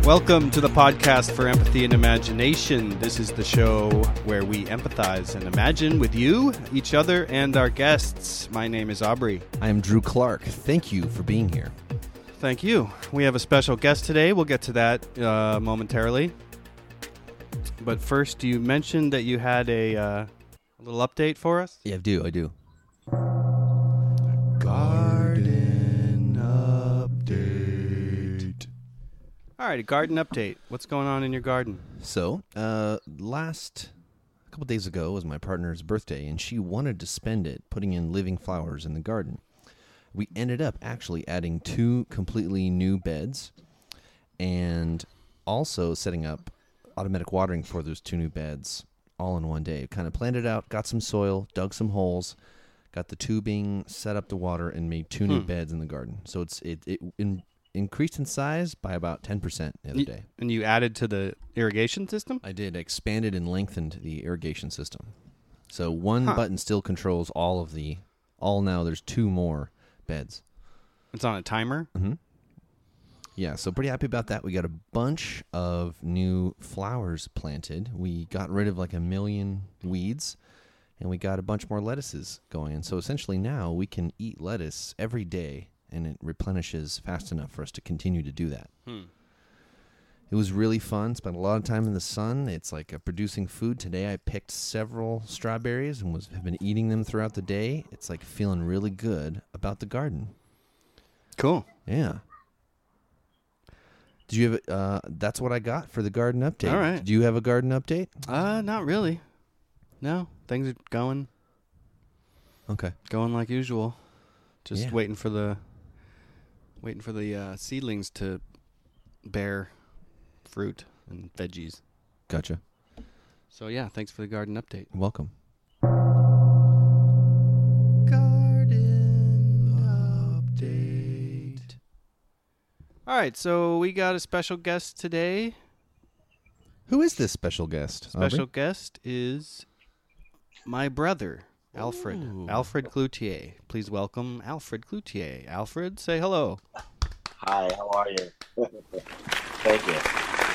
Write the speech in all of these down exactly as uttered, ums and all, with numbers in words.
Welcome to the podcast for Empathy and Imagination. This is the show where we empathize and imagine with you, each other, and our guests. My name is Aubrey. I am Drew Clark. Thank you for being here. Thank you. We have a special guest today. We'll get to that uh, momentarily. But first, you mentioned that you had a, uh, a little update for us? Yeah, I do. I do. Garden update. All right, a garden update. What's going on in your garden? So, uh, last a couple days ago was my partner's birthday, and she wanted to spend it putting in living flowers in the garden. We ended up actually adding two completely new beds and also setting up automatic watering for those two new beds all in one day. Kind of planned it out, got some soil, dug some holes, got the tubing set up to water, and made two new Hmm. beds in the garden. So it's it, it in, increased in size by about ten percent the other Y- day. And you added to the irrigation system? I did expanded and lengthened the irrigation system. So one Huh. button still controls all of the, all now there's two more beds. It's on a timer? Mm-hmm. Yeah, so pretty happy about that. We got a bunch of new flowers planted. We got rid of like a million weeds, and we got a bunch more lettuces going. And so essentially now we can eat lettuce every day, and it replenishes fast enough for us to continue to do that. Hmm. It was really fun. Spent a lot of time in the sun. It's like uh, producing food. Today I picked several strawberries and was have been eating them throughout the day. It's like feeling really good about the garden. Cool. Yeah. Did you have? a- Uh, that's what I got for the garden update. All right. Did you have a garden update? Uh, not really. No, things are going Okay. going like usual. Just Yeah. waiting for the waiting for the uh, seedlings to bear fruit and veggies. Gotcha. So yeah, thanks for the garden update. Welcome. Garden update. All right, so we got a special guest today. Who is this special guest? Special Aubrey? guest is my brother, Alfred. Ooh. Alfred Cloutier. Please welcome Alfred Cloutier. Alfred, say hello. Hi, how are you? Thank you.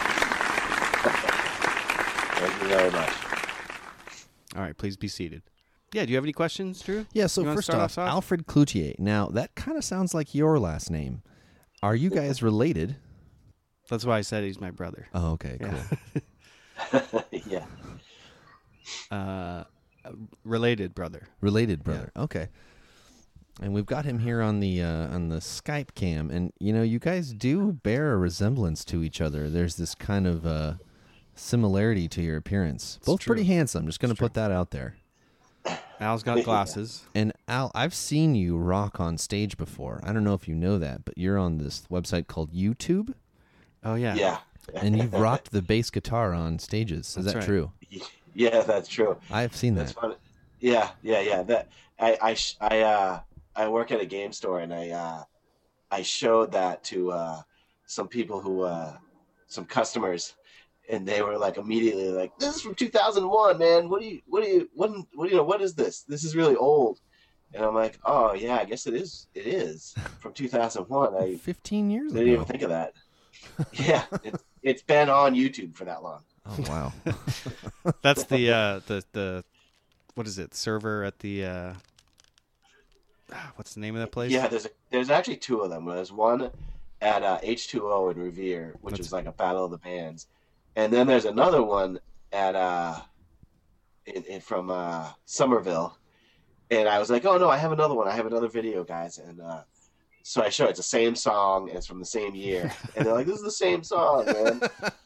Thank you very much. All right, please be seated. Yeah, do you have any questions, Drew? Yeah. So You wanna first start off, us off? Alfred Cloutier. Now that kind of sounds like your last name. Are you guys related? That's why I said he's my brother. Oh, okay. Cool. Yeah. Yeah. uh, related brother. Related brother. Okay. And we've got him here on the uh, on the Skype cam, and you know, you guys do bear a resemblance to each other. There's this kind of uh, similarity to your appearance. Both true. pretty handsome. Just going to put that out there. Al's got glasses. And Al, I've seen you rock on stage before. I don't know if you know that, but you're on this website called YouTube, Oh yeah. Yeah. and you've rocked the bass guitar on stages. Is That's that right. true? Yeah, that's true. I've seen That's that. fun. Yeah, yeah, yeah. That I I sh- I uh I work at a game store, and I uh I showed that to uh some people who uh some customers, and they were like immediately like, "This is from two thousand one, man. What do you what do you what what do you know? What is this? This is really old." And I'm like, "Oh yeah, I guess it is. It is from two thousand one. I Fifteen years didn't ago. even think of that." Yeah, it's it's been on YouTube for that long. Oh wow. That's the uh, the the what is it? Server at the uh, ah, what's the name of that place? Yeah, there's a, there's actually two of them. There's one at uh, H two O in Revere, which That's- is like a battle of the bands, and then there's another one at uh, in, in from uh, Somerville, and I was like, oh no, I have another one. I have another video, guys, and uh, so I show it. It's the same song, and it's from the same year, and they're like, this is the same song, man.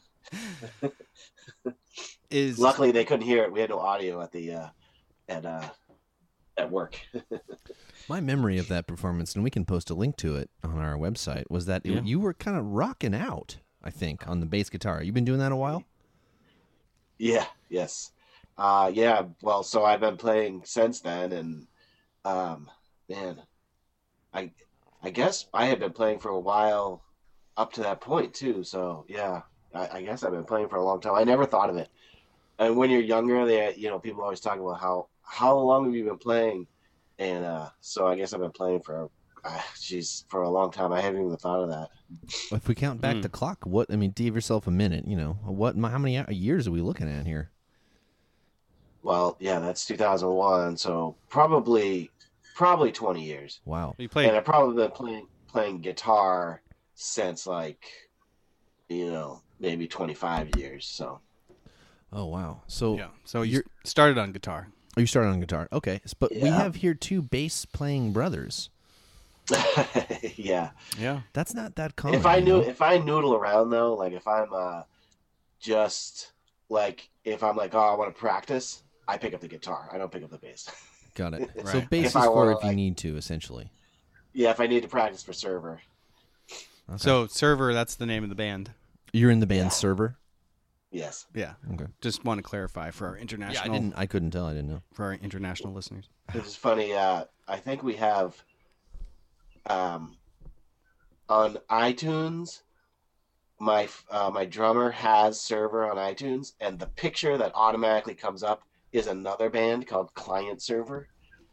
Is Luckily, they couldn't hear it. We had no audio at the uh, at uh, at work. My memory of that performance, and we can post a link to it on our website, was that it- Yeah. you were kind of rocking out, I think, on the bass guitar. You've been doing that a while? Yeah, yes. Uh yeah, well, so I've been playing since then, and um man, I I guess I had been playing for a while up to that point too. So yeah, I, I guess I've been playing for a long time. I never thought of it. And when you're younger, they you know, people always talk about how how long have you been playing? And uh so I guess I've been playing for uh, geez, for a long time. I haven't even thought of that. If we count back Hmm. the clock, what I mean, give yourself a minute. You know, what? How many years are we looking at here? Well, yeah, that's two thousand one, so probably probably twenty years. Wow. You And played. I've probably been playing playing guitar since like, you know, maybe twenty-five years. So Oh wow. So Yeah. So you you're started on guitar. you started on guitar, okay? s- But we Yeah. have here two bass playing brothers. yeah. Yeah. That's not that common. If I you knew, know? if I noodle around though, like if I'm uh, just like if I'm like, oh, I want to practice, I pick up the guitar. I don't pick up the bass. Got it. So Right. bass If is I for wanna, if you like- need to, essentially. Yeah, if I need to practice for server. Okay. So Server, that's the name of the band. You're in the band Yeah. Server. Yes. Yeah. Okay. Just want to clarify for our Yeah, international I didn't. I couldn't tell. I didn't know. for our international listeners. This is funny. Uh, I think we have um, on iTunes. My uh, my drummer has server on iTunes, and the picture that automatically comes up is another band called Client Server.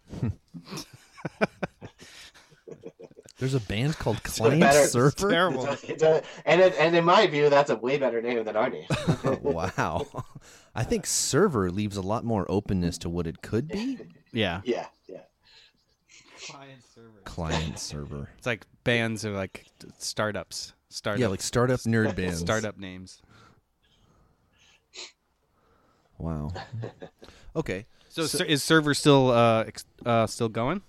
There's a band called a Client better- Server. Terrible. It's a, it's a, and it, and in my view, that's a way better name than our name. Wow. I think Server leaves a lot more openness to what it could be. Yeah. yeah, yeah. Client Server. Client Server. It's like bands are like startups. Startup. Yeah, like startup nerd bands. startup names. Wow. Okay. So, ser- is Server still uh, ex- uh still going?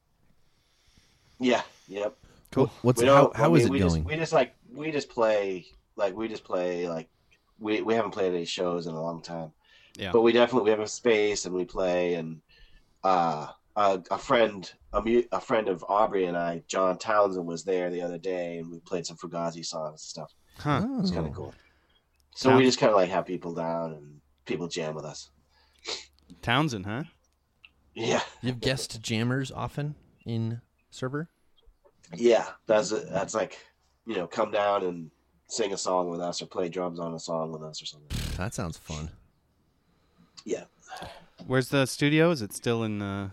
Yeah, yep. Cool. What's We how, don't- I how is mean, it we going? Just, we just like we just play like we just play like we we haven't played any shows in a long time. Yeah. But we definitely we have a space and we play and uh a, a friend a, mu- a friend of Aubrey and I, John Townsend, was there the other day and we played some Fugazi songs and stuff. Huh. Oh. It's kind of cool. So we just kind of like have people down and people jam with us. Townsend, huh? Yeah, You have guest jammers often in Server? yeah. That's that's like you know come down and sing a song with us or play drums on a song with us or something. That sounds fun. Yeah. Where's the studio? Is it still in uh,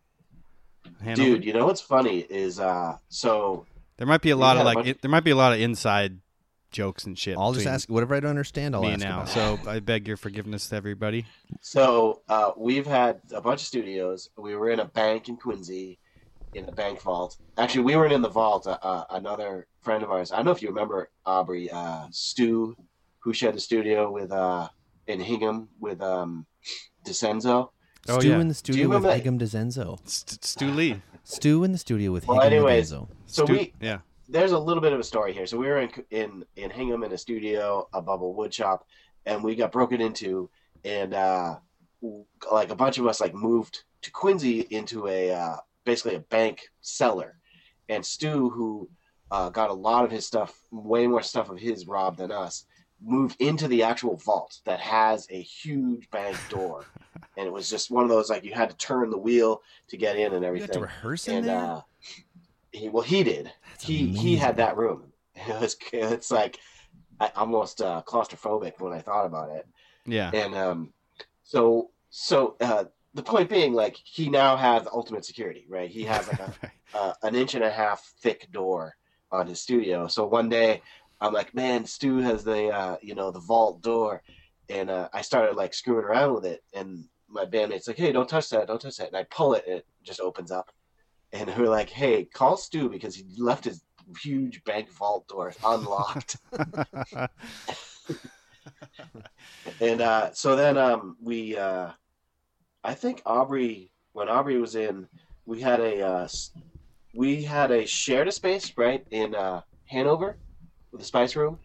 Hanover? Dude, you know what's funny is uh so There might be a we lot had of a like bunch- it, there might be a lot of inside jokes and shit. I'll just between ask whatever I don't understand. I'll me ask now. about. So I beg your forgiveness to everybody. so uh we've had a bunch of studios. We were in a bank in Quincy, in the bank vault. Actually, we weren't in the vault. Uh, uh, another friend of ours. I don't know if you remember Aubrey, uh, Stu, who shared the studio with uh in Hingham with um DeCenzo. Oh, Stu yeah. in the studio with remember- Higum DeZenzo. St- Stu Lee. Stu in the studio with Well, Higum anyways, DeZenzo. So Stu- we yeah. there's a little bit of a story here. So we were in in in Hingham in a studio above a wood shop, and we got broken into, and uh, like a bunch of us like moved to Quincy into a uh, basically a bank cellar, and Stu, who uh, got a lot of his stuff, way more stuff of his robbed than us, moved into the actual vault that has a huge bank door, and it was just one of those like you had to turn the wheel to get in and You everything. got to rehearse in and there? uh, he well he did. That's He he amazing. had that room. It was it's like I, almost uh, claustrophobic when I thought about it. Yeah. And um, so so uh, the point being, like he now has ultimate security, right? He has like a uh, an inch and a half thick door on his studio. So one day I'm like, man, Stu has the uh, you know the vault door, and uh, I started like screwing around with it, and my bandmate's like, hey, don't touch that, don't touch that, and I pull it, and it just opens up, and we're like, hey, call Stu because he left his huge bank vault door unlocked. And uh, so then um, we, uh, I think Aubrey, when Aubrey was in, we had a uh, s- we had a shared a space right in uh, Hanover with the Spice Room.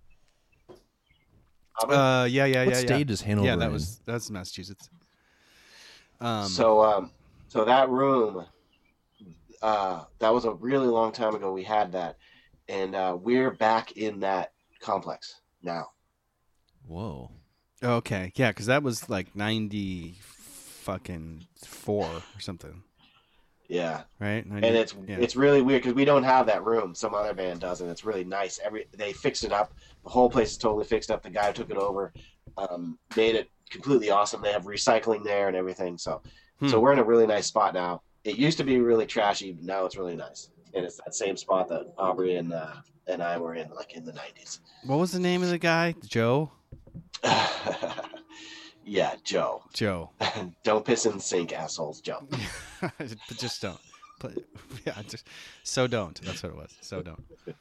Aubrey? uh, yeah, yeah, What yeah, state yeah. is Hanover Yeah, that in? was that's Massachusetts. Um, so um, so that room, uh, that was a really long time ago. We had that, and uh, we're back in that complex now. Whoa. okay, yeah, because that was like ninety fucking four or something, Yeah. right? And it's yeah. it's really weird because we don't have that room. Some other band does, and it's really nice. Every they fixed it up. The whole place is totally fixed up. The guy who took it over, um, made it completely awesome. They have recycling there and everything. So, Hmm. so we're in a really nice spot now. It used to be really trashy, but now it's really nice. and it's that same spot that Aubrey and uh, and I were in, like in the nineties. What was the name of the guy? Joe? Yeah, Joe. Joe. Don't piss in the sink, assholes, Joe. Just don't. But, yeah, just so don't. That's what it was. So don't.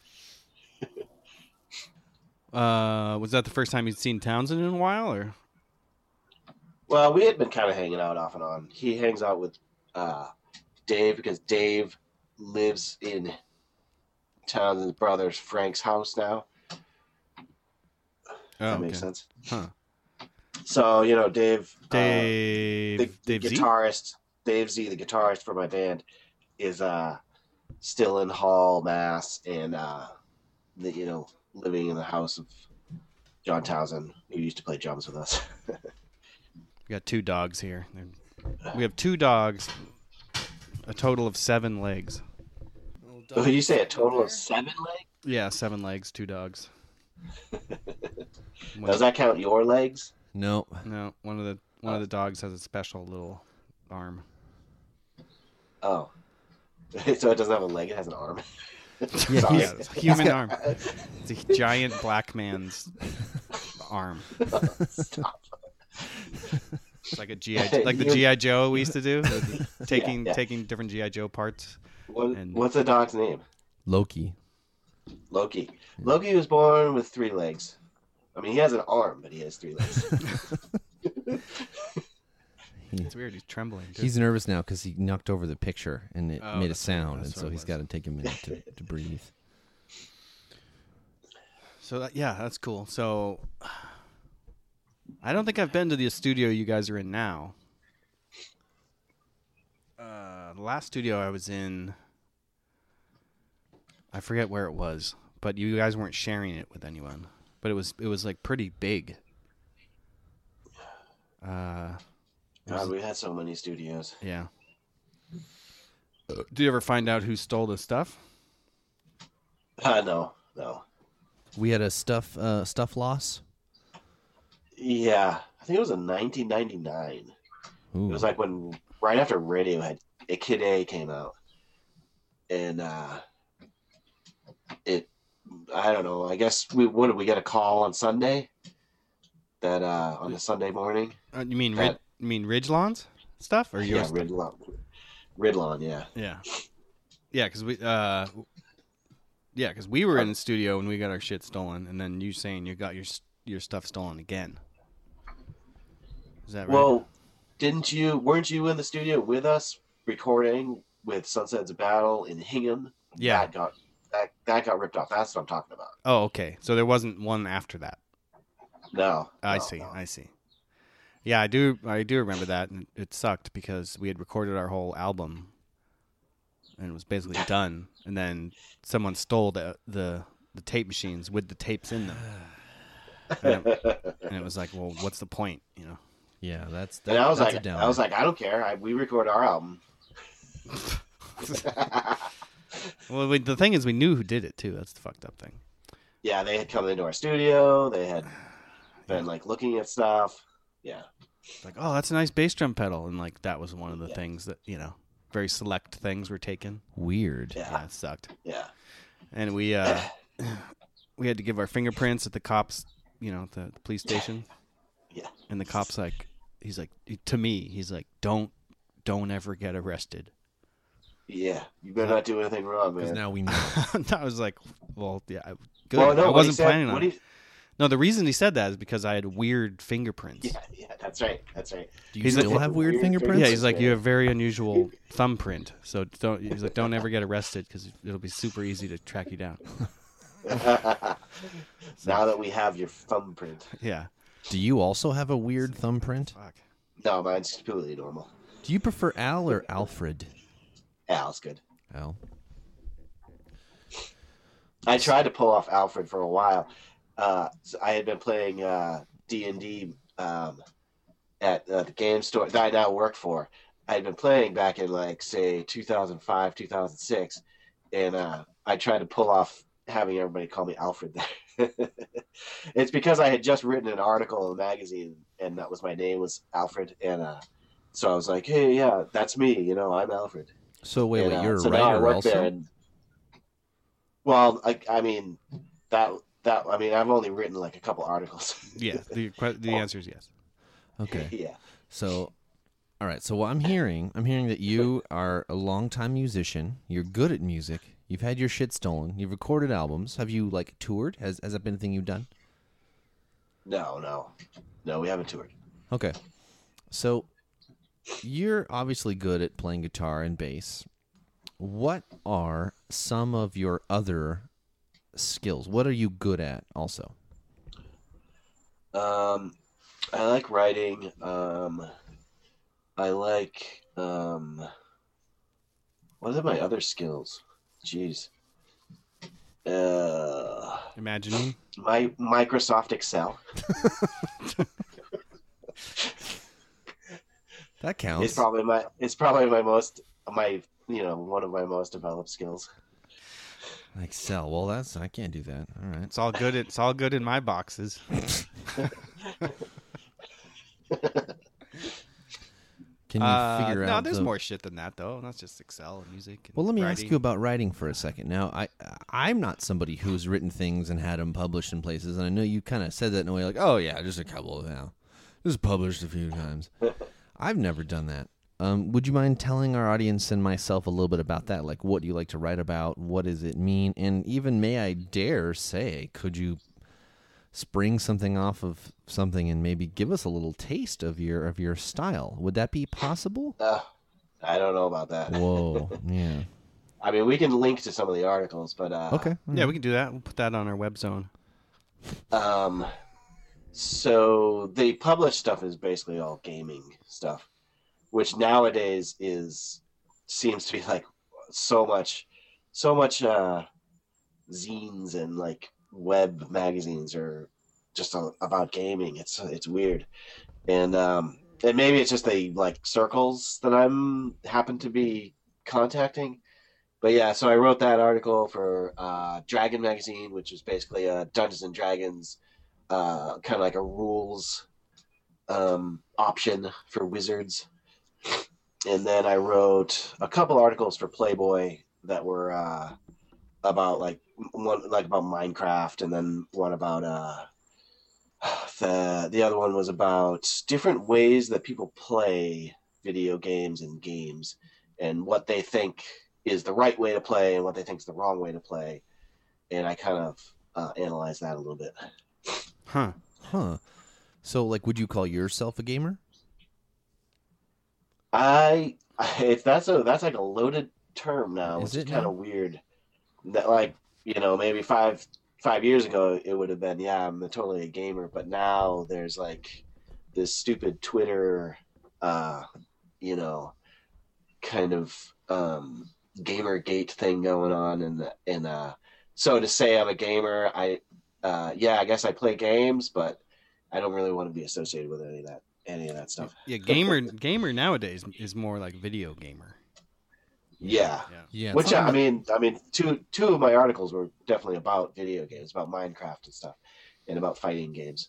Uh, was that the first time you'd seen Townsend in a while, or? Well, we had been kind of hanging out off and on. He hangs out with uh, Dave because Dave lives in Townsend's brother's Frank's house now. Oh, that okay. makes sense. Huh. So, you know, Dave, Dave, uh, the, Dave the Z? guitarist, Dave Z, the guitarist for my band, is uh, still in Hall, Mass, and uh, the, you know, living in the house of John Townsend, who used to play drums with us. We got two dogs here. We have two dogs, a total of seven legs. So did you say a total of seven legs? Yeah, seven legs, two dogs. Does that count your legs? No. No, one of the one of the dogs has a special little arm. Oh. So it doesn't have a leg, it has an arm. Yeah, Sorry. Yeah, it's a human arm. It's a giant black man's arm. Stop. It's like a G I, like the G I Joe we used to do, taking Yeah, yeah. taking different G I Joe parts. What, And- what's the dog's name? Loki. Loki. Loki was born with three legs. I mean, he has an arm, but he has three legs. It's weird. He's trembling. Too. He's nervous now because he knocked over the picture and it Oh, made a that's sound, right. That's and so what it he's was. got to take a minute to, to breathe. So that, yeah, that's cool. So I don't think I've been to the studio you guys are in now. Uh, the last studio I was in, I forget where it was, but you guys weren't sharing it with anyone. But it was it was like pretty big. Uh, it was- God, we had so many studios. yeah. Did you ever find out who stole the stuff? Uh, no, no. We had a stuff uh, stuff loss. Yeah, I think it was in nineteen ninety-nine. Ooh. It was like when, right after Radiohead, a Kid A came out. And uh, it, I don't know, I guess, we what did we get a call on Sunday? That, uh, on the Sunday morning? Uh, you mean Rid- That- you mean Ridgelaw's stuff or your Yeah, stuff? Ridlon. Ridlon, yeah. Yeah, yeah, because we, uh, yeah, because we were in the studio and we got our shit stolen, and then you saying you got your s- your stuff stolen again. Is that right? Well, didn't you, weren't you in the studio with us recording with Sunset's Battle in Hingham? Yeah. That got, that, that got ripped off. That's what I'm talking about. Oh, okay. So there wasn't one after that. No. I no, see. no. I see. Yeah, I do. I do remember that, and it sucked because we had recorded our whole album, and it was basically done. And then someone stole the the, the tape machines with the tapes in them, and it, and it was like, well, what's the point, you know? Yeah, that's that, And I was that's a like, downer. I was like, I don't care. I, we record our album. Well, we, the thing is, we knew who did it too. That's the fucked up thing. Yeah, they had come into our studio. They had been like looking at stuff. Yeah. It's like, oh, that's a nice bass drum pedal, and like that was one of the Yeah. things that, you know, very select things were taken. Weird. Yeah. Yeah, it sucked. Yeah. And we uh, we had to give our fingerprints at the cops, you know, the, the police station. Yeah. And the cop's like, he's like, to me, he's like, don't, don't ever get arrested. Yeah. You better not do anything wrong, Because man. now we know. I was like, well, yeah, I- good. Well, no, I what he wasn't said- planning on what it. he- No, the reason he said that is because I had weird fingerprints. Yeah, yeah, that's right. That's right. Do you He's still like- have weird Weird fingerprints? Yeah, he's like, you have very unusual thumbprint, so don't. He's like, don't ever get arrested because it'll be super easy to track you down. Now that we have your thumbprint. Yeah. Do you also have a weird thumbprint? Fuck. No, mine's completely normal. Do you prefer Al or Alfred? Al's good. Al. I tried to pull off Alfred for a while. Uh, so I had been playing uh, D and D um, at uh, the game store that I now work for. I had been playing back in like say two thousand five, two thousand six, and uh, I tried to pull off having everybody call me Alfred there. It's because I had just written an article in a magazine, and that was my name was Alfred, and uh, so I was like, hey, yeah, that's me. You know, I'm Alfred. So wait, And, wait, uh, you're a so now I writer work also? there, and Well, I, I mean that that I mean I've only written like a couple articles. Yeah, the que- the answer is yes. Okay. Yeah. So, all right. So what I'm hearing, I'm hearing that you are a longtime musician. You're good at music. You've had your shit stolen. You've recorded albums. Have you like toured? Has has that been a thing you've done? No, no, no. We haven't toured. Okay. So you're obviously good at playing guitar and bass. What are some of your other skills? What are you good at also? Um, I like writing. Um, I like um, what are my other skills? Jeez. Uh, Imagining. my Microsoft Excel. That counts. It's probably my it's probably my most my you know one of my most developed skills. Excel. Well, that's I can't do that. All right. It's all good. It's all good in my boxes. Can you Uh, figure no, out? there's the- more shit than that though. Not just Excel and music. And Well, let me ask writing. you about writing for a second. Now, I I'm not somebody who's written things and had them published in places, and I know you kind of said that in a way like, oh yeah, just a couple of now, just published a few times. I've never done that. Um, would you mind telling our audience and myself a little bit about that? Like, what do you like to write about? What does it mean? And even, may I dare say, could you spring something off of something and maybe give us a little taste of your of your style? Would that be possible? Uh, I don't know about that. Whoa, yeah. I mean, we can link to some of the articles, but uh, Okay. Yeah, we can do that. We'll put that on our web zone. Um, so the published stuff is basically all gaming stuff, which nowadays is seems to be like so much, so much uh, zines and like web magazines are just a, about gaming. It's it's weird, and um, and maybe it's just the like circles that I'm happen to be contacting. But yeah, so I wrote that article for uh, Dragon Magazine, which is basically a Dungeons and Dragons, uh, kind of like a rules um, option for wizards. And then I wrote a couple articles for Playboy that were uh, about like one like about Minecraft, and then one about uh, the the other one was about different ways that people play video games and games, and what they think is the right way to play and what they think is the wrong way to play. And I kind of uh, analyzed that a little bit. Huh. Huh. So, like, would you call yourself a gamer? I, if that's a that's like a loaded term now, Is which is it kind now? of weird. That like you know maybe five five years ago it would have been yeah I'm totally a gamer, but now there's like this stupid Twitter, uh, you know, kind of um, Gamergate thing going on, and and uh, so to say I'm a gamer, I uh, yeah I guess I play games, but I don't really want to be associated with any of that any of that stuff. Yeah, gamer gamer nowadays is more like video gamer. Yeah. Yeah. Yeah. Which I mean, I mean, two two of my articles were definitely about video games, about Minecraft and stuff, and about fighting games.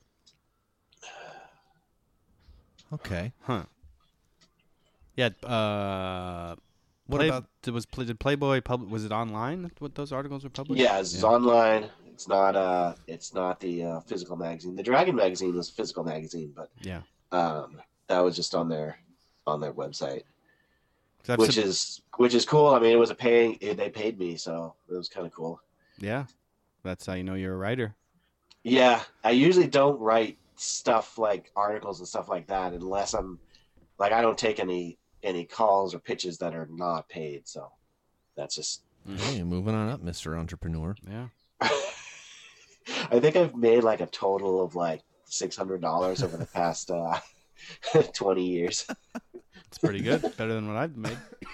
Okay. Huh. Yeah. Uh, What Play, about? was did Playboy pub? Was it online? What those articles were published? Yeah, it's Yeah. online. It's not uh, it's not the uh, physical magazine. The Dragon magazine was a physical magazine, but Yeah. um, that was just on their on their website, 'Cause I've which sub- is which is cool. I mean, it was a paying. They paid me, so it was kind of cool. yeah. That's how you know you're a writer. Yeah, I usually don't write stuff like articles and stuff like that unless I'm like I don't take any any calls or pitches that are not paid. So that's just. Hey, moving on up, Mister Entrepreneur. Yeah. I think I've made like a total of like six hundred dollars over the past uh, twenty years. It's pretty good. Better than what I've made.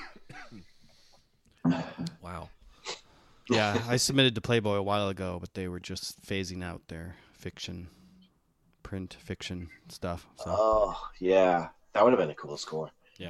Wow. Yeah, I submitted to Playboy a while ago, but they were just phasing out their fiction, print fiction stuff. So Oh yeah, that would have been a cool score. yeah.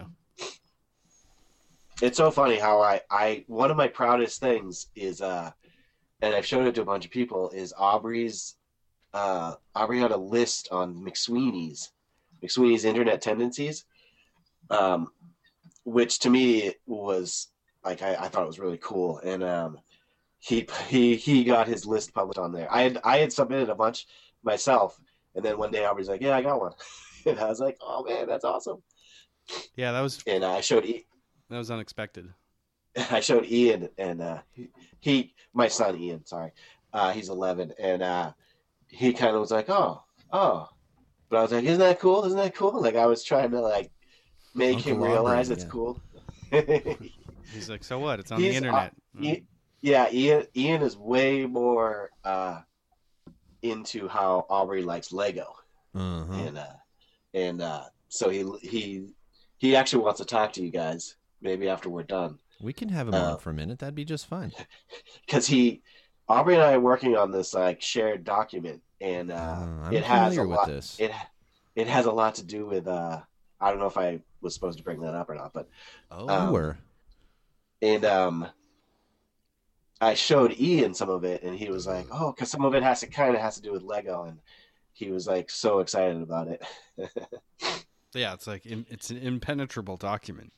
It's so funny how I, I one of my proudest things is uh, and I've showed it to a bunch of people is Aubrey's. Uh, Aubrey had a list on McSweeney's, McSweeney's Internet Tendencies, um, which to me was like I, I thought it was really cool, and um, he he he got his list published on there. I had I had submitted a bunch myself, and then one day Aubrey's like, "Yeah, I got one," and I was like, "Oh man, that's awesome!" Yeah, that was And I showed e- that was unexpected. I showed Ian, and uh, he, he my son Ian, sorry, uh, he's eleven, and uh, he kind of was like, "Oh, oh," but I was like, "Isn't that cool? Isn't that cool?" Like I was trying to like make Uncle him realize Aubrey, it's yeah. cool. He's like, so what? It's on He's, the internet. uh, he- yeah, Ian Ian is way more uh, into how Aubrey likes Lego, Uh-huh. and uh, and uh, so he he he actually wants to talk to you guys maybe after we're done, We can have him Uh, on for a minute. That'd be just fine. because he Aubrey and I are working on this like shared document, and uh, Uh, I'm it has a familiar with lot. this. It it has a lot to do with. Uh, I don't know if I was supposed to bring that up or not, but Oh, um, you were. and um, I showed Ian some of it, and he was like, "Oh, because some of it has to kind of has to do with Lego," and he was like so excited about it. Yeah, it's like in, it's an impenetrable document.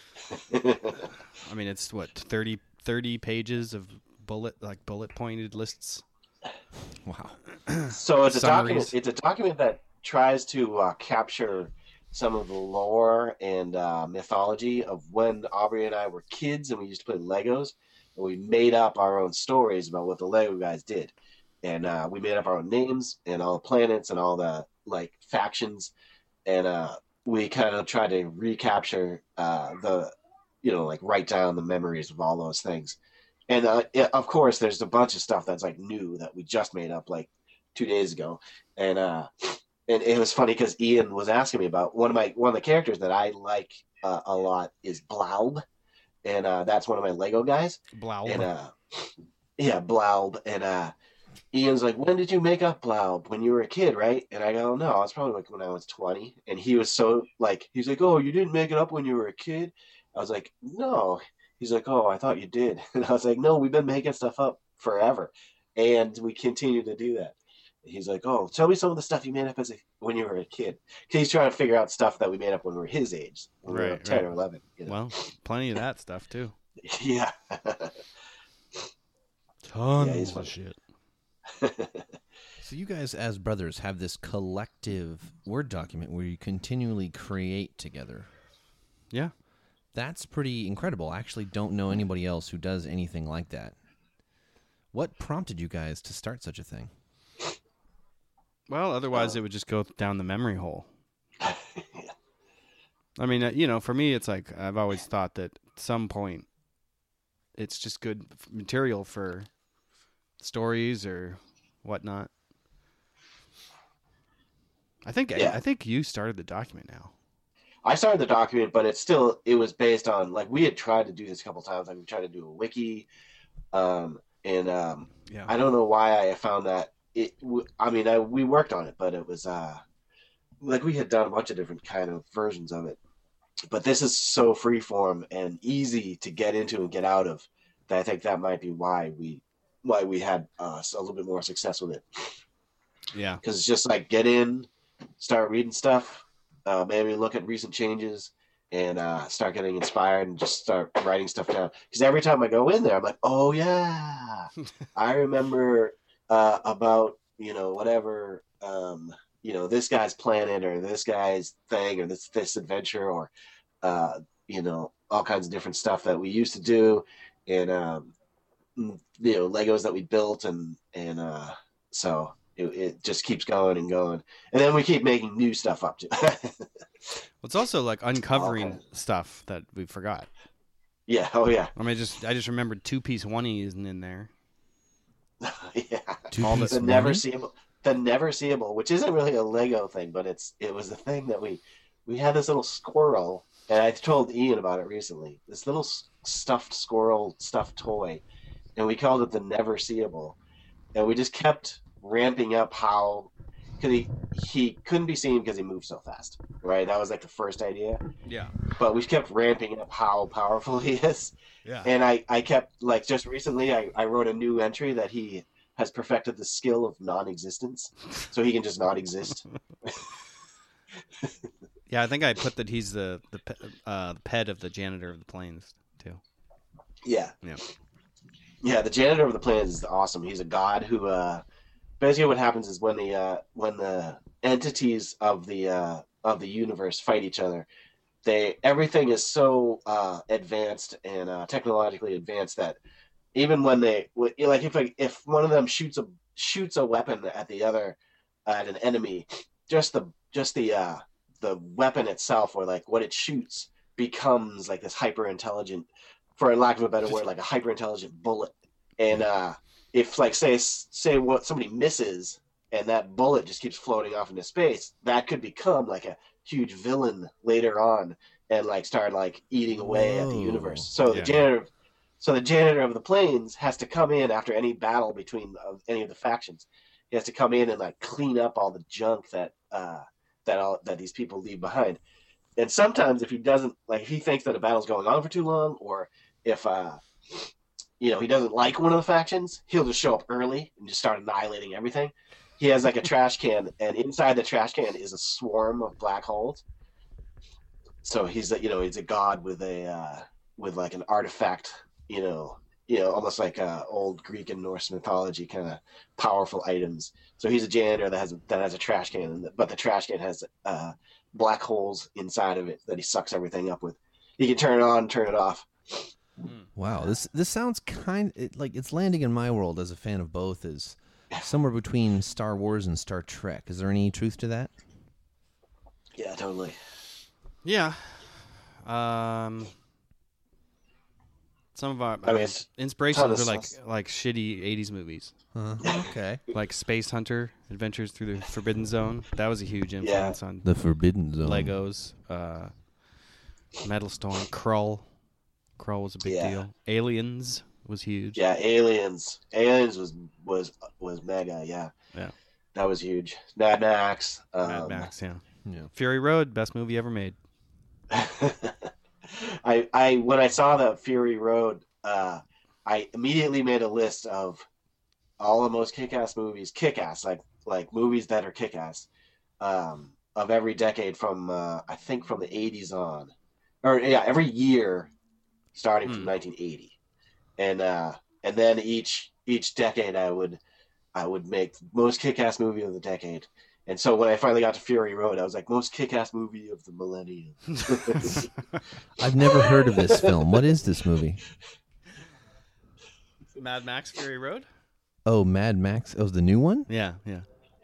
I mean, it's what thirty, thirty pages of bullet like bullet pointed lists. Wow. So it's a Summaries. document. It's a document that tries to uh, capture some of the lore and uh, mythology of when Aubrey and I were kids, and we used to play Legos, and we made up our own stories about what the Lego guys did, and uh, we made up our own names and all the planets and all the like factions, and uh, we kind of tried to recapture uh, the, you know, like write down the memories of all those things. And uh, yeah, of course, there's a bunch of stuff that's like new that we just made up like two days ago, and uh, and it was funny because Ian was asking me about one of my one of the characters that I like uh, a lot is Blaub, and uh, that's one of my Lego guys, Blow. and uh, yeah, Blaub, and uh, Ian's like, "When did you make up Blaub? When you were a kid, right?" And I go, "No, I was probably like when I was twenty," and he was so like, he's like, "Oh, you didn't make it up when you were a kid?" I was like, "No." He's like, "Oh, I thought you did." And I was like, "No, we've been making stuff up forever, and we continue to do that." He's like, "Oh, tell me some of the stuff you made up as a, when you were a kid." 'Cause he's trying to figure out stuff that we made up when we were his age, when we were Right, ten right. or eleven. You know? Well, plenty of that stuff too. Yeah. Tons Yeah, he's of funny. shit. So you guys, as brothers, have this collective Word document where you continually create together. Yeah. That's pretty incredible. I actually don't know anybody else who does anything like that. What prompted you guys to start such a thing? Well, otherwise Uh, it would just go down the memory hole. Yeah. I mean, uh, you know, for me, it's like I've always thought that at some point it's just good f- material for stories or whatnot. I think Yeah. I, I think you started the document now. I started the document, but it's still it was based on like we had tried to do this a couple times. Like we tried to do a wiki, um, and um, Yeah. I don't know why I found that it. w- I mean, I, we worked on it, but it was uh, like we had done a bunch of different kind of versions of it. But this is so freeform and easy to get into and get out of that I think that might be why we why we had uh, a little bit more success with it. Yeah. Because it's just like get in, start reading stuff, uh, maybe look at recent changes, and uh, start getting inspired and just start writing stuff down. Because every time I go in there, I'm like, oh yeah, I remember uh, about you know whatever um, you know this guy's planet or this guy's thing or this this adventure or uh, you know all kinds of different stuff that we used to do, and um, you know Legos that we built and and uh, so. It, it just keeps going and going, and then we keep making new stuff up too. It's also like uncovering Okay. stuff that we forgot. Yeah. Oh yeah. I mean, just I just remembered two piece one e isn't in there. Yeah. Two All piece The money? never seeable, the never seeable, which isn't really a Lego thing, but it's it was the thing that we we had this little squirrel, and I told Ian about it recently. This little s- stuffed squirrel stuffed toy, and we called it the never seeable, and we just kept ramping up how because he he couldn't be seen because he moved so fast, right? That was like the first idea, Yeah. but we kept ramping up how powerful he is. Yeah. And I, I kept, like, just recently, I, I wrote a new entry that he has perfected the skill of non-existence. So he can just not exist. Yeah, I think I put that he's the the pe- uh, the pet of the janitor of the planes too. Yeah. Yeah. Yeah, the janitor of the plains is awesome. He's a god who uh basically what happens is when the uh when the entities of the uh of the universe fight each other, they everything is so uh advanced and uh technologically advanced that even when they like if like if one of them shoots a shoots a weapon at the other at an enemy, just the just the uh the weapon itself or like what it shoots becomes like this hyper intelligent, for lack of a better word, like a hyper intelligent bullet. And uh if like say say what somebody misses and that bullet just keeps floating off into space, that could become like a huge villain later on and like start like eating away at the Whoa. universe. So the Yeah. janitor so the janitor of the plains has to come in after any battle between uh, any of the factions. He has to come in and like clean up all the junk that uh that all that these people leave behind. And sometimes if he doesn't like if he thinks that a battle's going on for too long, or if uh you know he doesn't like one of the factions, he'll just show up early and just start annihilating everything. He has like a trash can, and inside the trash can is a swarm of black holes. So he's a, you know he's a god with a uh, with like an artifact, you know, you know, almost like uh, old Greek and Norse mythology kind of powerful items. So he's a janitor that has that has a trash can, but the trash can has uh, black holes inside of it that he sucks everything up with. He can turn it on, turn it off. Wow, this this sounds kind it, like it's landing in my world as a fan of both is somewhere between Star Wars and Star Trek. Is there any truth to that? Yeah, totally. Yeah. Um. Some of our I mean, it's inspirations ton of are like stuff. like shitty eighties movies, Uh, okay. like Space Hunter: Adventures Through the Forbidden Zone. That was a huge influence on The Forbidden Zone. Legos. Uh, Metal Storm, Krull. Krull was a big Yeah. deal. Aliens was huge. Yeah, Aliens. Aliens was was was mega. Yeah, Yeah. that was huge. Mad Max. Um, Mad Max, yeah. Yeah. Fury Road, best movie ever made. I I when I saw the Fury Road, uh, I immediately made a list of all the most kick-ass movies, kick-ass like like movies that are kick-ass, um, of every decade from uh, I think from the eighties on, or yeah, every year starting from Hmm. nineteen eighty, and uh, and then each each decade I would I would make most kick-ass movie of the decade. And so when I finally got to Fury Road, I was like, most kick-ass movie of the millennium. I've never heard of this film. What is this movie? Mad Max Fury Road? Oh, Mad Max. Oh, the new one? Yeah, yeah.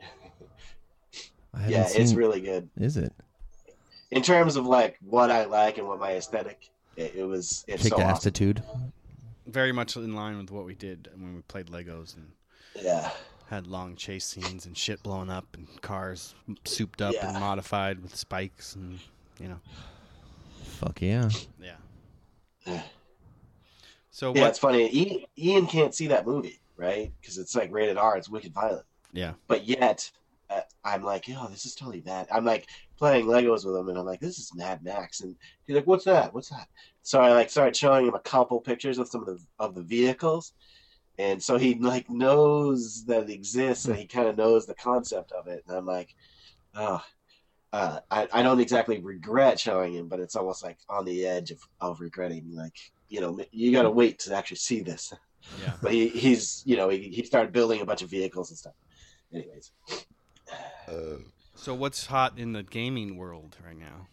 I haven't Yeah, seen. it's really good. Is it? In terms of like what I like and what my aesthetic, it, it was it's Kick so awesome. attitude. Very much in line with what we did when we played Legos and Yeah, had long chase scenes and shit blowing up and cars souped up Yeah. and modified with spikes and, you know. Fuck yeah. Yeah. yeah. So It's what? funny. Ian, Ian can't see that movie, right? Because it's like rated R. It's wicked violent. Yeah. But yet, uh, I'm like, yo, this is totally bad. I'm like playing Legos with him, and I'm like, this is Mad Max, and he's like, what's that? What's that? So I like started showing him a couple pictures of some of the of the vehicles, and so he like knows that it exists, and he kind of knows the concept of it. And I'm like, oh, uh, I I don't exactly regret showing him, but it's almost like on the edge of of regretting. Like, you know, you got to wait to actually see this. Yeah. But he, he's, you know, he, he started building a bunch of vehicles and stuff. Anyways. So what's hot in the gaming world right now?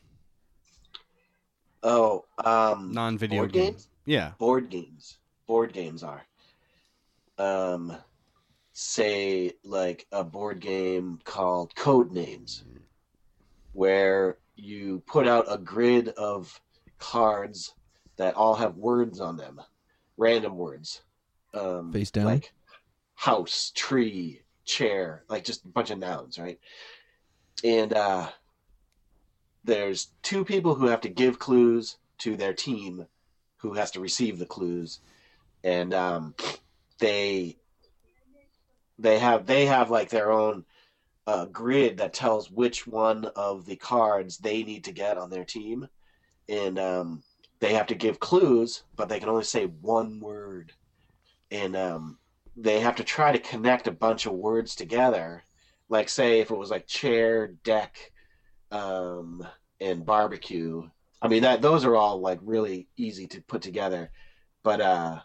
Oh, um, Non-video board games. games? Yeah. Board games. Board games are. Um, say like a board game called Code Names, where you put out a grid of cards that all have words on them, random words. Um, Face down? Like house, tree, chair, like just a bunch of nouns, right? And uh, there's two people who have to give clues to their team who has to receive the clues. And um, they they have they have like their own uh, grid that tells which one of the cards they need to get on their team. And um, they have to give clues, but they can only say one word. And um, they have to try to connect a bunch of words together. Like, say, if it was like chair, deck, um, and barbecue. I mean, that those are all like really easy to put together. But uh,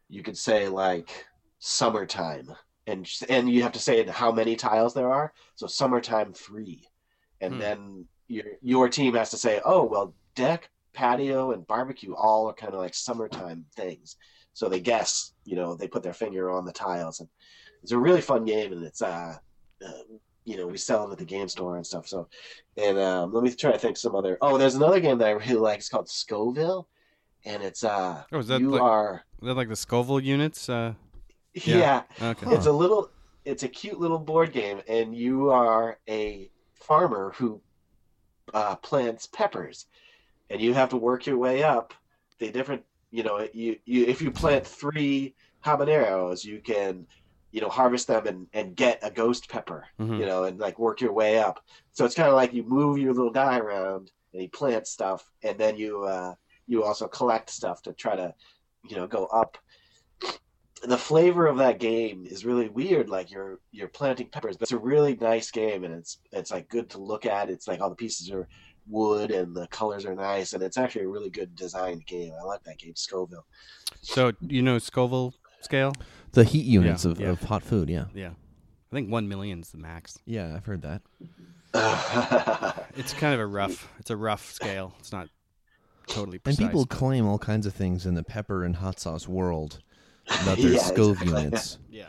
you could say like summertime, and and you have to say how many tiles there are. So summertime three, and Hmm. then your your team has to say, oh well, deck, patio, and barbecue all are kind of like summertime things. So they guess, you know, they put their finger on the tiles, and it's a really fun game, and it's uh, uh you know, we sell it at the game store and stuff. So, and um, let me try to think some other. Oh, there's another game that I really like. It's called Scoville, and it's uh, Oh, is that you like are is that like the Scoville units? Uh, yeah, okay. Huh. it's a little, it's a cute little board game, and you are a farmer who uh, plants peppers, and you have to work your way up the different. You know, you you if you plant three habaneros, you can, you know, harvest them and and get a ghost pepper. Mhm. You know, and like work your way up. So it's kind of like you move your little guy around, and he plants stuff, and then you uh, you also collect stuff to try to, you know, go up. The flavor of that game is really weird. Like you're you're planting peppers, but it's a really nice game, and it's it's like good to look at. It's like all the pieces are wood, and the colors are nice, and it's actually a really good designed game. I like that game, Scoville. So you know Scoville scale? The heat units Yeah, of, yeah. of hot food, yeah. Yeah, I think one million's the max. Yeah, I've heard that. It's kind of a rough. It's a rough scale. It's not totally And precise. people but- claim all kinds of things in the pepper and hot sauce world about their Yeah, Scove exactly. units. Yeah.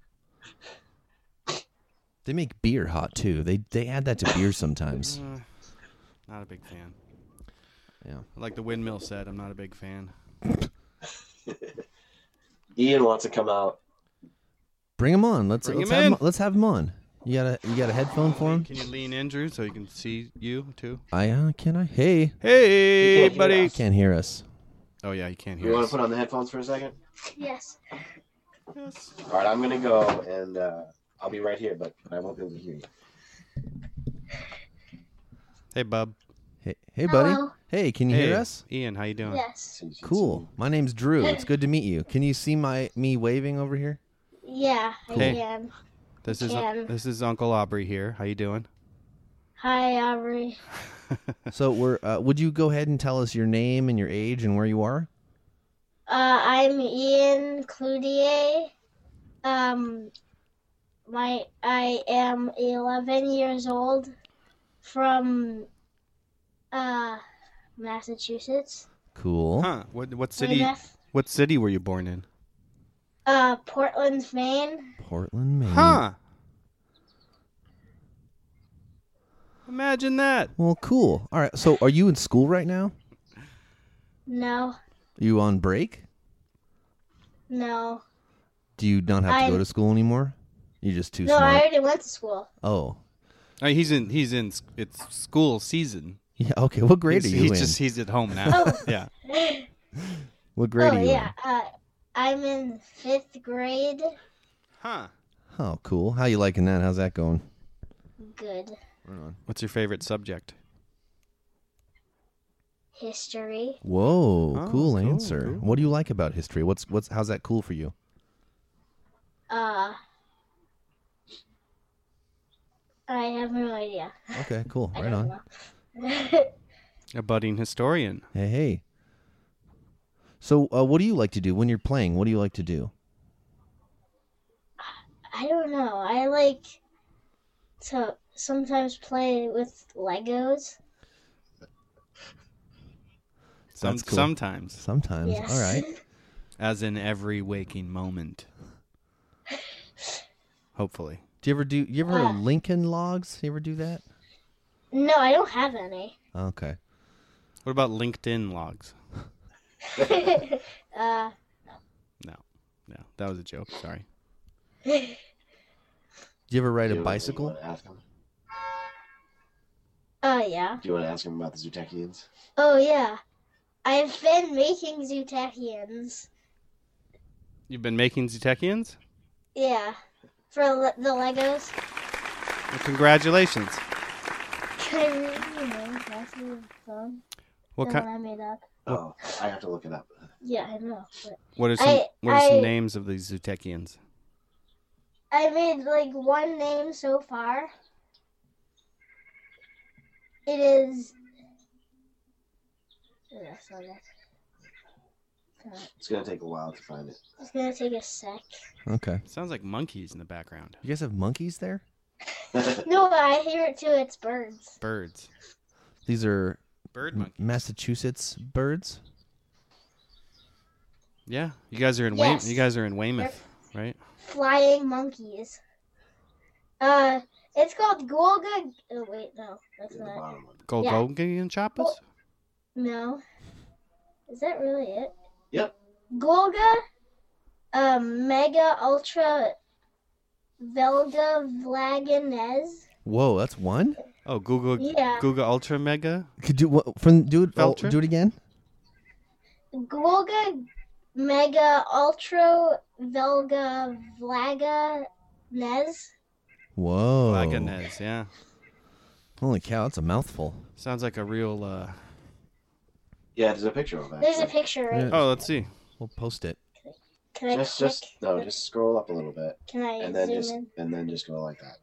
They make beer hot too. They they add that to beer sometimes. Uh, not a big fan. Yeah. Like the windmill said, I'm not a big fan. Ian wants to come out. Bring him on. Let's Bring let's him have in. him, let's have him on. You got a you got a headphone for him? Can you lean in, Drew, so you can see you too? I uh, can I? Hey, Hey, can't hear buddy. us. can't hear us. Oh yeah, you can't You hear want us. to put on the headphones for a second? Yes. Yes. All right, I'm gonna go, and uh, I'll be right here, but I won't be able to hear you. Hey, bub. Hey, hey, buddy. Hello. Hey, can you Hey, hear us? Ian, how you doing? Yes. Cool. My name's Drew. It's good to meet you. Can you see my me waving over here? Yeah, I Hey. can. This is Can. this is Uncle Aubrey here. How you doing? Hi, Aubrey. So we're. Uh, would you go ahead and tell us your name and your age and where you are? Uh, I'm Ian Cloutier. Um, my I am eleven years old from uh Massachusetts. Cool. Huh? What what My city? nep- What city were you born in? Uh, Portland, Maine. Portland, Maine. Huh? Imagine that. Well, cool. All right. So, are you in school right now? No, Are you on break? no, Do you not have to go I'm- to school anymore? You're just too no. I smart. already went to school. Oh, Uh, he's in. He's in. s- It's school season. yeah. Okay. What grade he's, are you he's in? just he's at home now. Oh. Yeah. What grade oh are you yeah. Uh, I'm in fifth grade. Huh? in? Oh, cool. How you liking that? How's that going? Good. Right on. What's your favorite subject? History. Whoa, Oh, cool cool, answer. cool. What do you like about history? What's what's how's that cool for you? Uh, I have no idea. Okay, cool. I Right don't on. know. A budding historian. Hey, hey. So, uh, what do you like to do when you're playing? What do you like to do? I don't know. I like to sometimes play with Legos. Some, That's cool. Sometimes, Sometimes. Yes. All right. as in every waking moment. Hopefully. Do you ever do? You ever Uh. Lincoln logs? You ever do that? No, I don't have any. Okay. What about LinkedIn logs? uh, No, no, that was a joke. Sorry. Do you ever ride Do a you- bicycle? Do you want to ask him? uh, yeah. Do you want to ask him about the Zootechians? Oh, yeah. I've been making Zootechians. You've been making Zetechians? Yeah. For le- the Legos. Well, congratulations. Can I read your name? Can I see your phone? What The kind? one I made up. Oh, I have to look it up. Yeah, I know. But What are some? I- what are some I- names of these Zetechians? I made like one name so far. It is. Yes, okay. It's gonna take a while to find it. It's gonna take a sec. Okay. Sounds like monkeys in the background. You guys have monkeys there? No, I hear it too. It's birds. Birds. These are Bird M- monkey. Massachusetts birds. Yeah. You guys are in Yes. Weymouth. You guys are in Weymouth, right? Flying monkeys. Uh, it's called Golga. Oh wait, no, that's In the not. bottom one. Golgonian Chapas? Well- No, is that really it? Yep. Golga, uh, Mega Ultra Velga Vlaganez. Whoa, that's one. Oh, Google Yeah. Google Ultra Mega. Could you what, from do it? Oh, Feltra? do it again. Golga Mega Ultra Velga Vlaga Nez. Whoa. Laganez, yeah. Holy cow, that's a mouthful. Sounds like a real uh Yeah, there's a picture of it. There's a actually. picture, right? Yeah. Oh, let's see. We'll post it. Can I Just, click? just no, just scroll up a little bit, Can I and then zoom just in? and then just go like that.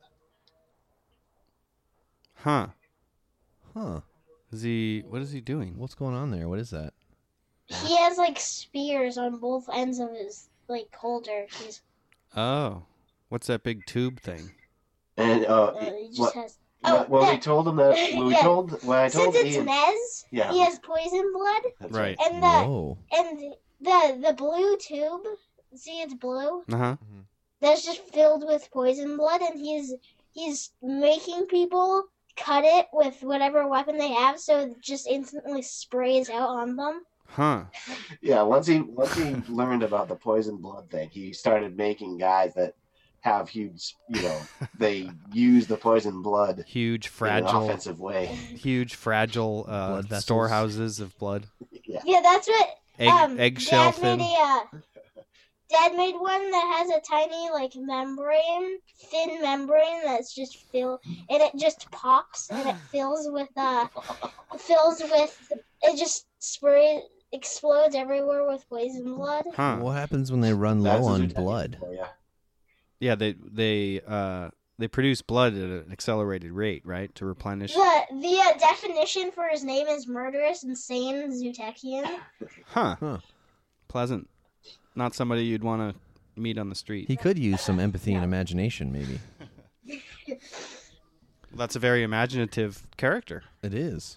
Huh. Huh. Is he what is he doing? What's going on there? What is that? He has like spears on both ends of his like holder. He's Oh. What's that big tube thing? And uh, uh, he just what, has. what, when we that- told him that when we Yeah. told when I told Since it's Ian, Nez, yeah, he has poison blood, that's Right. and the Whoa. and the the blue tube. See, it's blue. Uh-huh. That's just filled with poison blood, and he's he's making people cut it with whatever weapon they have, so it just instantly sprays out on them. Huh. Yeah, once he once he learned about the poison blood thing, he started making guys that have huge, you know, they use the poison blood Huge in an fragile offensive way. huge fragile uh, Blood vessels. storehouses of blood. Yeah, Yeah, that's what Egg um, eggshell Dad fin. made a, uh, Dad made one that has a tiny like membrane, thin membrane that's just filled, and it just pops and it fills with uh, fills with it just sprays explodes everywhere with poison blood. Huh. What happens when they run That's low a on Zootank blood? for ya. Yeah, they they uh they produce blood at an accelerated rate, right? To replenish. The the uh, definition for his name is murderous, insane, Zutekian. Huh. Huh. Pleasant. Not somebody you'd want to meet on the street. He could use some empathy and imagination, maybe. That's a very imaginative character. It is.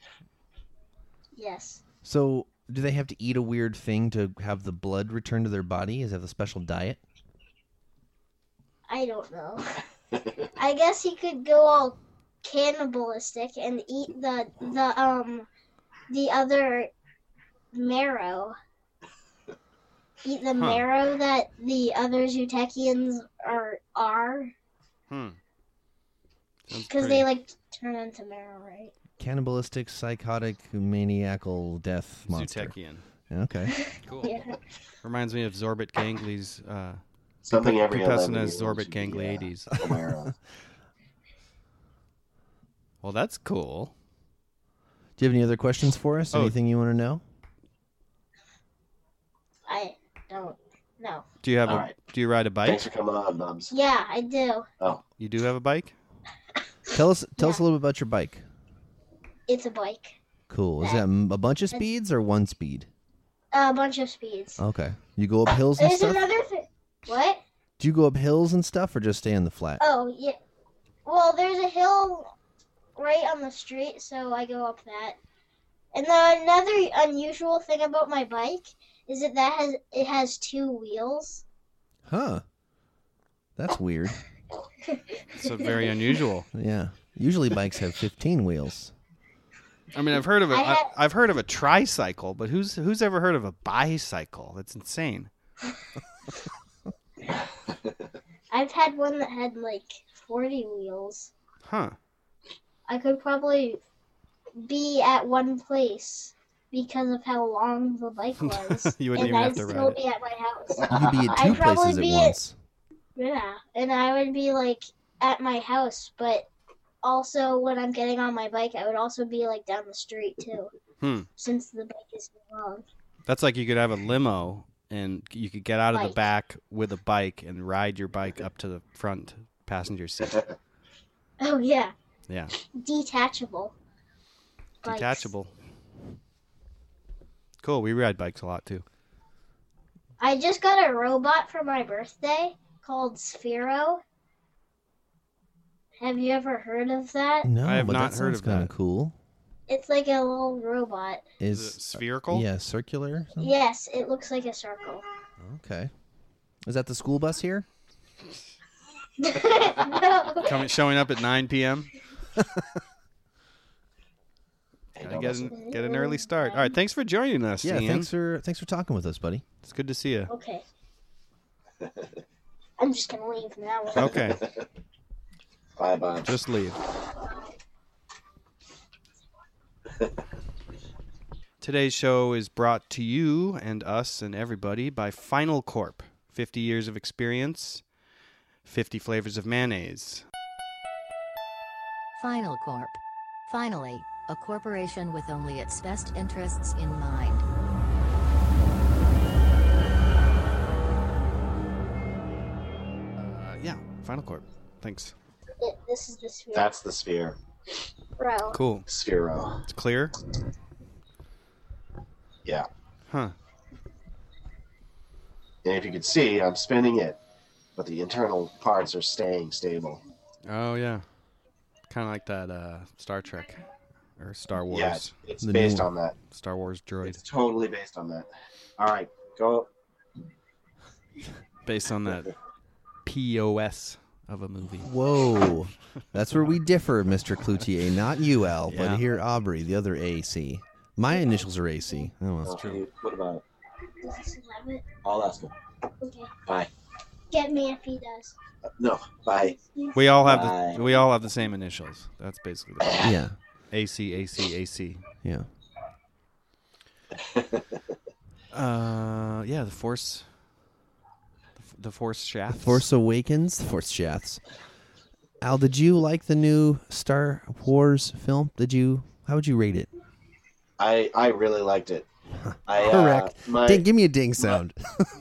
Yes. So, do they have to eat a weird thing to have the blood return to their body? Is that a special diet? I don't know. I guess he could go all cannibalistic and eat the the um the other marrow. Eat the marrow that the other Zutekians are are Hmm. Sounds because pretty- they like turn into marrow, right? Cannibalistic, psychotic, maniacal death monster. Zutekian. Okay. Cool. Yeah. Reminds me of Zorbit Gangley's uh Something every Pupessina's eleven years Zorbit should be, Gangly uh, eighties. aware of. Well, that's cool. Do you have any other questions for us? Oh. Anything you want to know? I don't know. Do you have All a right. do you ride a bike? Thanks for coming on, Nubs. Yeah, I do. You do have a bike? Tell us. Tell us Yeah. a little bit about your bike. It's a bike. Cool. Is that m- a bunch of speeds or one speed? A bunch of speeds. Okay. You go up hills and There's stuff. another thing. What? Do you go up hills and stuff, or just stay on the flat? Oh, yeah. Well, there's a hill right on the street, so I go up that. And then another unusual thing about my bike is that that has it has two wheels. Huh. That's weird. So very unusual. Yeah. Usually bikes have fifteen wheels. I mean, I've heard of a I I, had- I've heard of a tricycle, but who's who's ever heard of a bicycle? That's insane. I've had one that had like forty wheels. Huh. I could probably be at one place because of how long the bike was. You wouldn't and even I'd have to still ride be at my house. You could be at two I'd probably places at be at- once. Yeah, and I would be like at my house, but also when I'm getting on my bike, I would also be like down the street too, Hmm. since the bike is so long. That's like you could have a limo and you could get out of the Bike. back with a bike and ride your bike up to the front passenger seat. Oh yeah, Yeah. detachable. Bikes. Detachable. Cool. We ride bikes a lot too. I just got a robot for my birthday called Sphero. Have you ever heard of that? No, I have but not that heard sounds of kind that. of cool. It's like a little robot. Is, Is it spherical? Yeah, circular. something? Yes, it looks like a circle. Okay. Is that the school bus here? No. Coming, showing up at nine p.m. Hey, Gotta don't get listen. an, get an early start. All right, thanks for joining us, Yeah. Ian. Thanks for thanks for talking with us, buddy. It's good to see you. Okay. I'm just gonna leave now. Okay, Bye bye. just leave. Today's show is brought to you and us and everybody by Final Corp. fifty years of experience, fifty flavors of mayonnaise. Final Corp. Finally, a corporation with only its best interests in mind. Uh, yeah, Final Corp. Thanks. It- This is the Sphero. That's the sphere. Cool. Sphero. It's clear? Yeah. Huh. And if you could see, I'm spinning it, but the internal parts are staying stable. Oh, yeah. Kind of like that uh, Star Trek or Star Wars. Yeah, it's, it's The based new- on that. Star Wars droid. It's totally based on that. All right, go. Based on that P O S of a movie. Whoa, that's where we differ, Mister Cloutier. Not you, Al, Yeah. but here Aubrey, the other A C. My initials are A C. Oh, well. Oh, hey, what about it? Does this have it? I'll ask him. Okay. Bye. Get me if he does. Uh, no, bye. We all have Bye. the we all have the same initials. That's basically the Yeah, A C A C A C. yeah. Uh, yeah, the Force. The Force shafts. Force Awakens, Force Shafts. Al, did you like the new Star Wars film? Did you? How would you rate it? I I really liked it. I, Correct. Uh, my, Ding, give me a ding sound.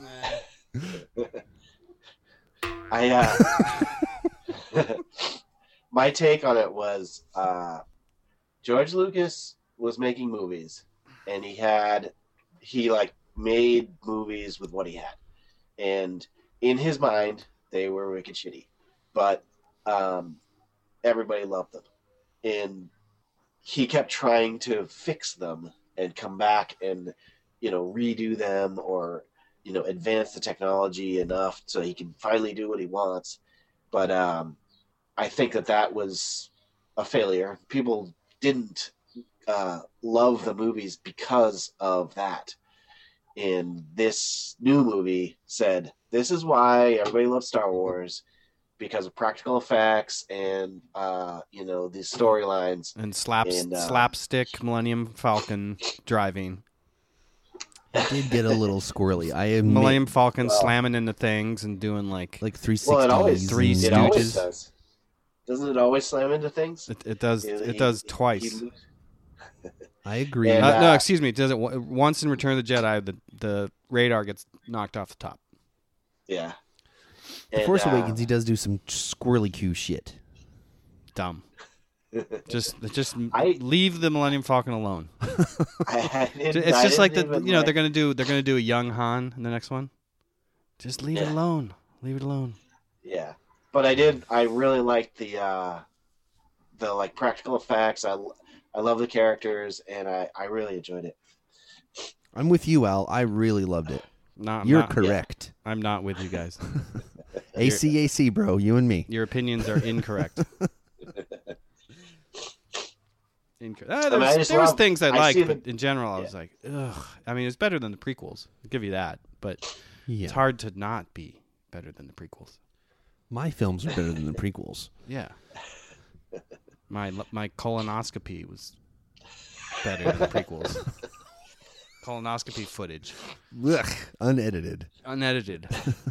I uh, my take on it was uh, George Lucas was making movies, and he had he like made movies with what he had, and in his mind they were wicked shitty, but um, everybody loved them, and he kept trying to fix them and come back and you know redo them or you know advance the technology enough so he can finally do what he wants. But um, I think that that was a failure. People didn't uh, love the movies because of that. And this new movie said, this is why everybody loves Star Wars, because of practical effects and, uh, you know, the storylines. And slaps, And, uh, slapstick Millennium Falcon driving. It did get a little squirrely. I admit, Millennium Falcon Well- slamming into things and doing like like three Well, it always, sixties. Three it Stooges. always does. Doesn't it always slam into things? it, it does. He- It he- does he- twice. he- I agree. And, Uh, no, uh, excuse me. It does it w- once in Return of the Jedi. The the radar gets knocked off the top. yeah. the And, Force uh, Awakens, he does do some squirrely Q shit. Dumb. Just just I- leave the Millennium Falcon alone. I, I didn't- It's I just like the didn't even you know like- they're gonna do they're gonna do a young Han in the next one. Just leave it Yeah. alone. Leave it alone. Yeah, but I did. I really liked the uh, the like practical effects. I I love the characters, and I I really enjoyed it. I'm with you, Al. I really loved it. Not, I'm You're not, correct. I'm not with you guys. A C A C, bro. You and me. Your opinions are incorrect. Incorrect. Ah, I mean, I there's- just there was love- things I, I liked, see but the- in general, I Yeah. was like, ugh. I mean, it's better than the prequels. I'll give you that, but Yeah. it's hard to not be better than the prequels. My films are better than the prequels. Yeah. My my colonoscopy was better than the prequels. Colonoscopy footage, Ugh, unedited. unedited.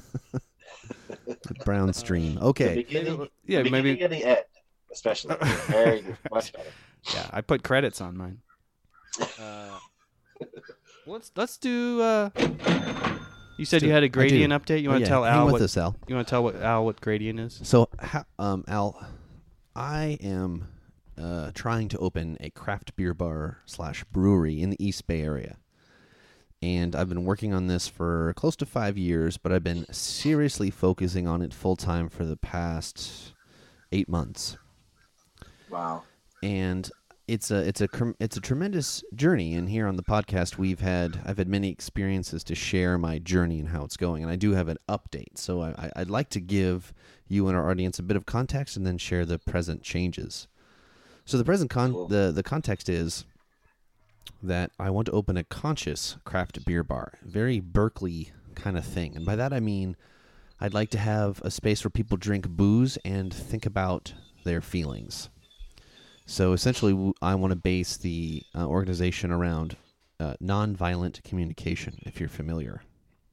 Brown stream. The Okay. beginning, Yeah, the maybe. beginning and the end, especially very good, much better. Yeah, I put credits on mine. Uh, let's let's do. Uh, you said do- you had I a do. gradient update. You Oh, want to yeah. tell Hang Al with what us, Al. you want to tell what Al what gradient is? So, ha- um, Al, I am uh, trying to open a craft beer bar slash brewery in the East Bay area. And I've been working on this for close to five years, but I've been seriously focusing on it full time for the past eight months. Wow. And it's a it's a cr- it's a tremendous journey. And here on the podcast, we've had I've had many experiences to share my journey and how it's going. And I do have an update, so I, I'd like to give you and our audience a bit of context, and then share the present changes. So the present con Cool. the the context is that I want to open a conscious craft beer bar, very Berkeley kind of thing. And by that I mean I'd like to have a space where people drink booze and think about their feelings. So essentially, w- I want to base the uh, organization around uh, nonviolent communication, if you're familiar.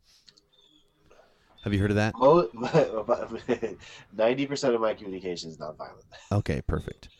Have you heard of that? ninety percent of my communication is nonviolent. Okay, perfect.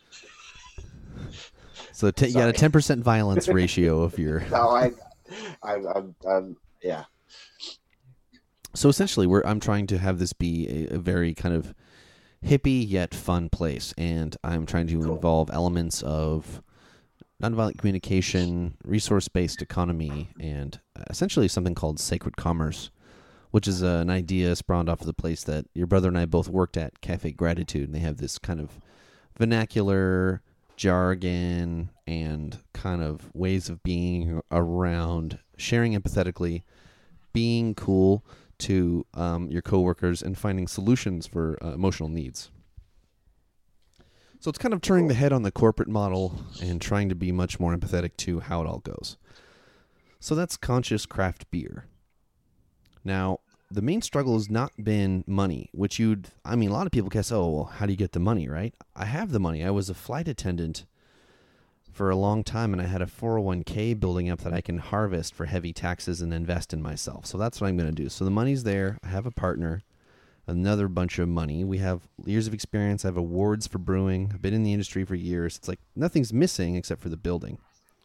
So t- you got a Sorry. ten percent violence ratio if you're... No, I, I, I'm, I'm, yeah. So essentially, we're I'm trying to have this be a, a very kind of hippie yet fun place, and I'm trying to Cool. involve elements of nonviolent communication, resource-based economy, and uh, essentially something called sacred commerce, which is uh, an idea spawned off of the place that your brother and I both worked at, Cafe Gratitude, and they have this kind of vernacular jargon and kind of ways of being around sharing empathetically, being cool to um, your coworkers, and finding solutions for uh, emotional needs. So it's kind of turning the head on the corporate model and trying to be much more empathetic to how it all goes. So that's conscious craft beer. Now, the main struggle has not been money, which you'd, I mean, a lot of people guess, oh, well, how do you get the money, right? I have the money. I was a flight attendant for a long time, and I had a four oh one k building up that I can harvest for heavy taxes and invest in myself. So that's what I'm going to do. So the money's there. I have a partner, another bunch of money. We have years of experience. I have awards for brewing. I've been in the industry for years. It's like nothing's missing except for the building.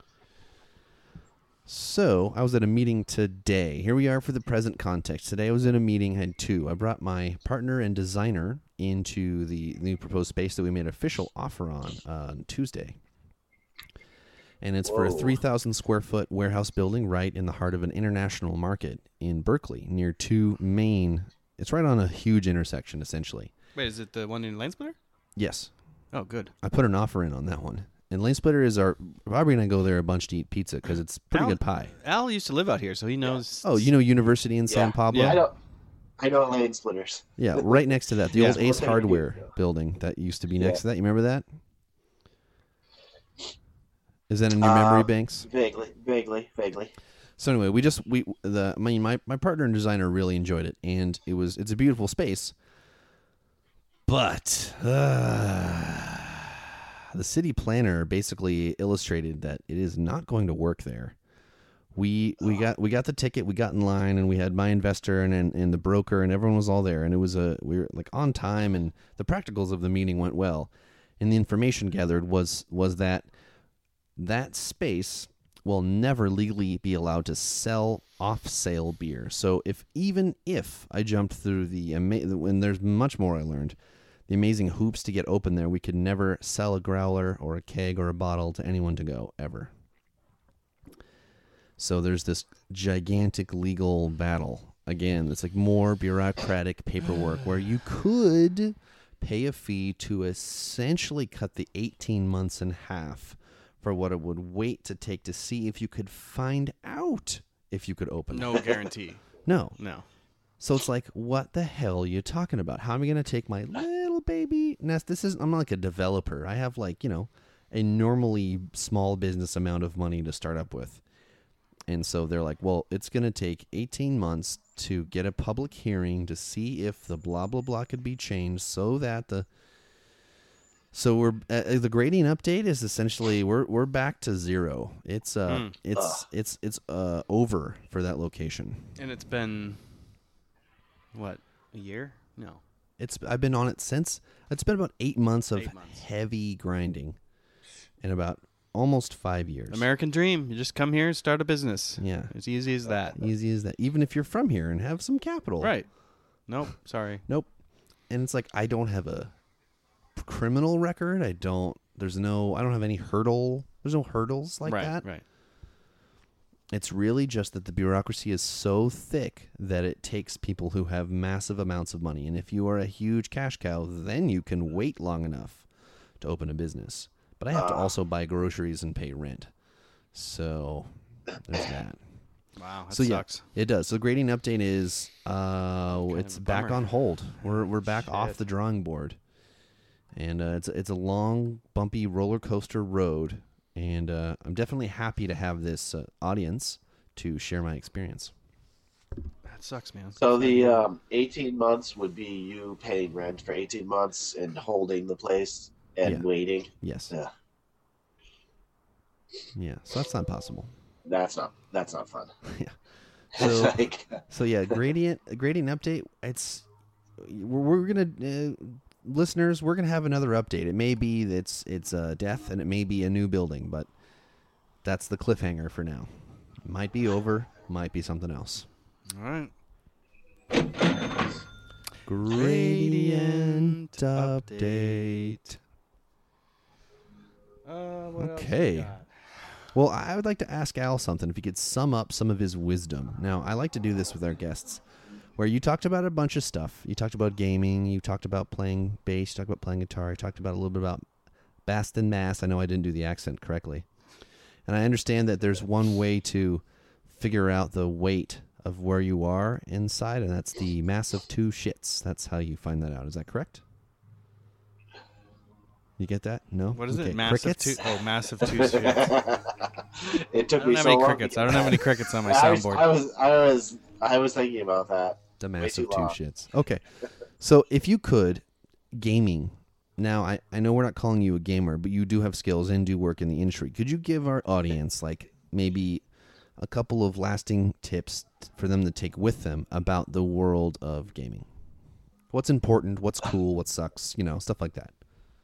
So I was at a meeting today. Here we are for the present context. Today I was in a meeting, I had two. I brought my partner and designer into the new proposed space that we made an official offer on uh, on Tuesday. And it's for a Whoa. three thousand square foot warehouse building right in the heart of an international market in Berkeley, near two main, it's right on a huge intersection, essentially. Wait, is it the one in Lane Splitter? Yes, Oh, good. I put an offer in on that one. And Lane Splitter is our, Bobby and I go there a bunch to eat pizza because it's pretty Al- good pie. Al used to live out here, so he knows. Oh, you know University in Yeah. San Pablo? Yeah. I know, I know Lane Splitters. Yeah, right next to that. The Yeah. old Ace Okay. Hardware building that used to be next Yeah. to that. You remember that? Is that in your Uh, memory banks? Vaguely, vaguely, vaguely. So anyway, we just we the I mean my, my partner and designer really enjoyed it, and it was it's a beautiful space. But uh, the city planner basically illustrated that it is not going to work there. We we got we got the ticket, we got in line, and we had my investor and, and and the broker, and everyone was all there, and it was a we were like on time, and the practicals of the meeting went well, and the information gathered was was that that space will never legally be allowed to sell off-sale beer. So if even if I jumped through the ama- and there's much more I learned, the amazing hoops to get open there, we could never sell a growler or a keg or a bottle to anyone to go ever. So there's this gigantic legal battle. Again, it's like more bureaucratic paperwork where you could pay a fee to essentially cut the eighteen months in half for what it would wait to take to see if you could find out if you could open No it. guarantee. No. No. So it's like, what the hell are you talking about? How am I going to take my little baby nest? This is, I'm not like a developer. I have like, you know, a normally small business amount of money to start up with. And so they're like, well, it's going to take eighteen months to get a public hearing to see if the blah, blah, blah could be changed so that the, so we're, uh, the grading update is essentially, we're, we're back to zero. It's, uh, Hmm. it's, Ugh. it's, it's, uh, over for that location. And it's been, what, a year? No. It's I've been on it since it's been about eight months of Eight months. heavy grinding, in about almost five years. American dream. You just come here and start a business. Yeah, It's easy as that. easy as that. Even if you're from here and have some capital, Right. Nope. Sorry. Nope. And it's like I don't have a criminal record. I don't. There's no. I don't have any hurdle. There's no hurdles like right. that. Right. It's really just that the bureaucracy is so thick that it takes people who have massive amounts of money. And if you are a huge cash cow, then you can wait long enough to open a business. But I have to Uh. also buy groceries and pay rent. So there's that. Wow, that So, yeah. sucks. It does. So the grading update is uh, Kind it's of a back bummer. on hold. We're we're back off Shit. the drawing board, and uh, it's it's a long, bumpy roller coaster road. And uh, I'm definitely happy to have this uh, audience to share my experience. That sucks, man. So the um, eighteen months would be you paying rent for eighteen months and holding the place and Yeah. waiting. Yes. Yeah, Yeah. So that's not possible. that's not that's not fun. Yeah. It's So like, so yeah, gradient gradient update. It's we're, we're gonna uh, listeners. We're gonna have another update. It may be that it's it's uh, death, and it may be a new building, but that's the cliffhanger for now. Might be over. Might be something else. All right. Gradient update. Uh, what else Okay. we got? Well, I would like to ask Al something. If he could sum up some of his wisdom. Now, I like to do this with our guests, where you talked about a bunch of stuff. You talked about gaming. You talked about playing bass. You talked about playing guitar. You talked about a little bit about Baston Mass. I know I didn't do the accent correctly. And I understand that there's one way to figure out the weight of where you are inside, and that's the mass of two shits. That's how you find that out. Is that correct? You get that? No? What is Okay. it? Massive Crickets? two. Oh, massive two shits. it I took don't me have so any long. crickets. I don't have any crickets on my I was, soundboard. I was I was I was thinking about that. The Way massive too two long. shits. Okay. So if you could, gaming. Now, I, I know we're not calling you a gamer, but you do have skills and do work in the industry. Could you give our audience, like, maybe a couple of lasting tips for them to take with them about the world of gaming? What's important? What's cool? What sucks? You know, stuff like that.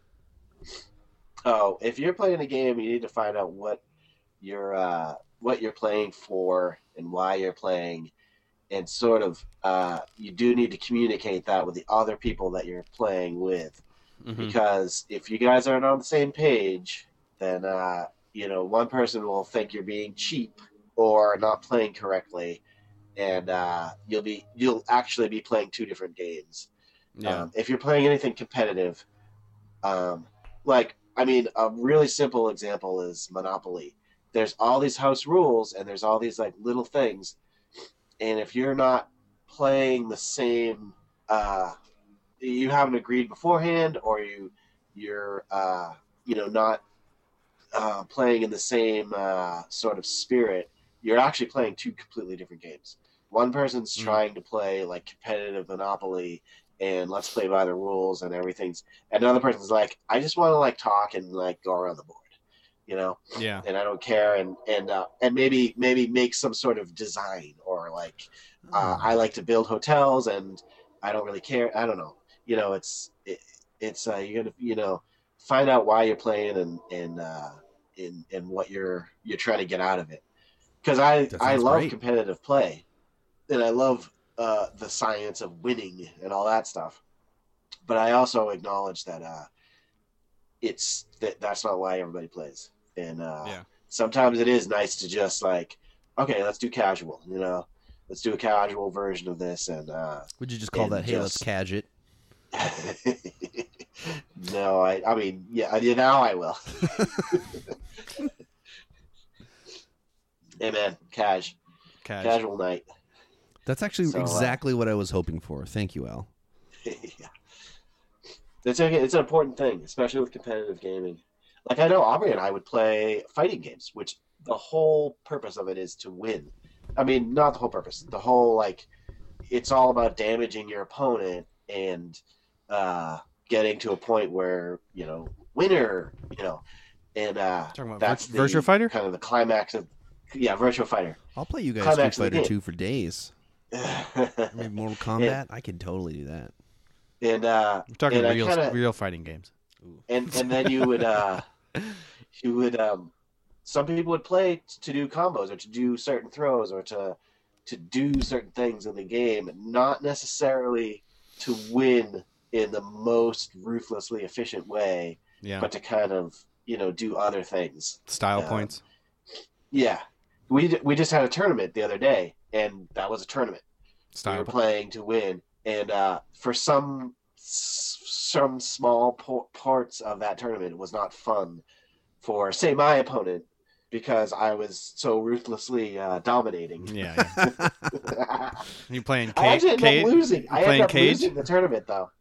Oh, if you're playing a game, you need to find out what you're uh, what you're playing for and why you're playing, and sort of uh, you do need to communicate that with the other people that you're playing with, Mhm. because if you guys aren't on the same page, then uh, you know one person will think you're being cheap or not playing correctly, and uh, you'll be you'll actually be playing two different games. Yeah. Um, if you're playing anything competitive, um, like, I mean, a really simple example is Monopoly. There's all these house rules and there's all these like little things. And if you're not playing the same, uh, you haven't agreed beforehand, or you, you're, uh, you know, not uh, playing in the same uh, sort of spirit, you're actually playing two completely different games. One person's Mm. trying to play like competitive Monopoly and let's play by the rules and everything's, and another person's like, I just want to like talk and like go around the board, you know, Yeah. and I don't care, and and uh, and maybe maybe make some sort of design, or like uh, I like to build hotels and I don't really care. I don't know, you know, it's it, it's uh, you're gonna you know find out why you're playing and and uh, and and what you're you're trying to get out of it, because I That I sounds love great. competitive play, and I love uh, the science of winning and all that stuff. But I also acknowledge that uh, it's that that's not why everybody plays. And uh, Yeah. sometimes it is nice to just like, okay, let's do casual. You know, let's do a casual version of this. And uh, Would you just call and that, hey, let's just- cadge it? no, I I mean, yeah, yeah, now I will. Hey man, cash, Cash. casual night. That's actually So, uh, exactly what I was hoping for. Thank you, Al. yeah. It's okay. It's an important thing, especially with competitive gaming. Like I know Aubrey and I would play fighting games, which the whole purpose of it is to win. I mean, not the whole purpose. The whole like, it's all about damaging your opponent and uh, getting to a point where you know, winner. You know, and uh, Talking about that's Vir- Virtua the- Fighter? kind of the climax of yeah, Virtua Fighter. I'll play you guys Climax Street of the Fighter game. two for days. Maybe Mortal Kombat. I could totally do that. and uh, We're talking and I real, kinda- real fighting games. and and then you would uh you would um some people would play to do combos or to do certain throws or to to do certain things in the game, not necessarily to win in the most ruthlessly efficient way, Yeah. but to kind of you know do other things. Style uh, points. Yeah, we d- we just had a tournament the other day, and that was a tournament. We Style. were playing to win, and uh, for some some small po- parts of that tournament, it was not fun for, say, my opponent, because I was so ruthlessly uh, dominating. Yeah, yeah. You playing I Cage? actually ended Cage? up losing. I playing ended up Cage? losing the tournament, though.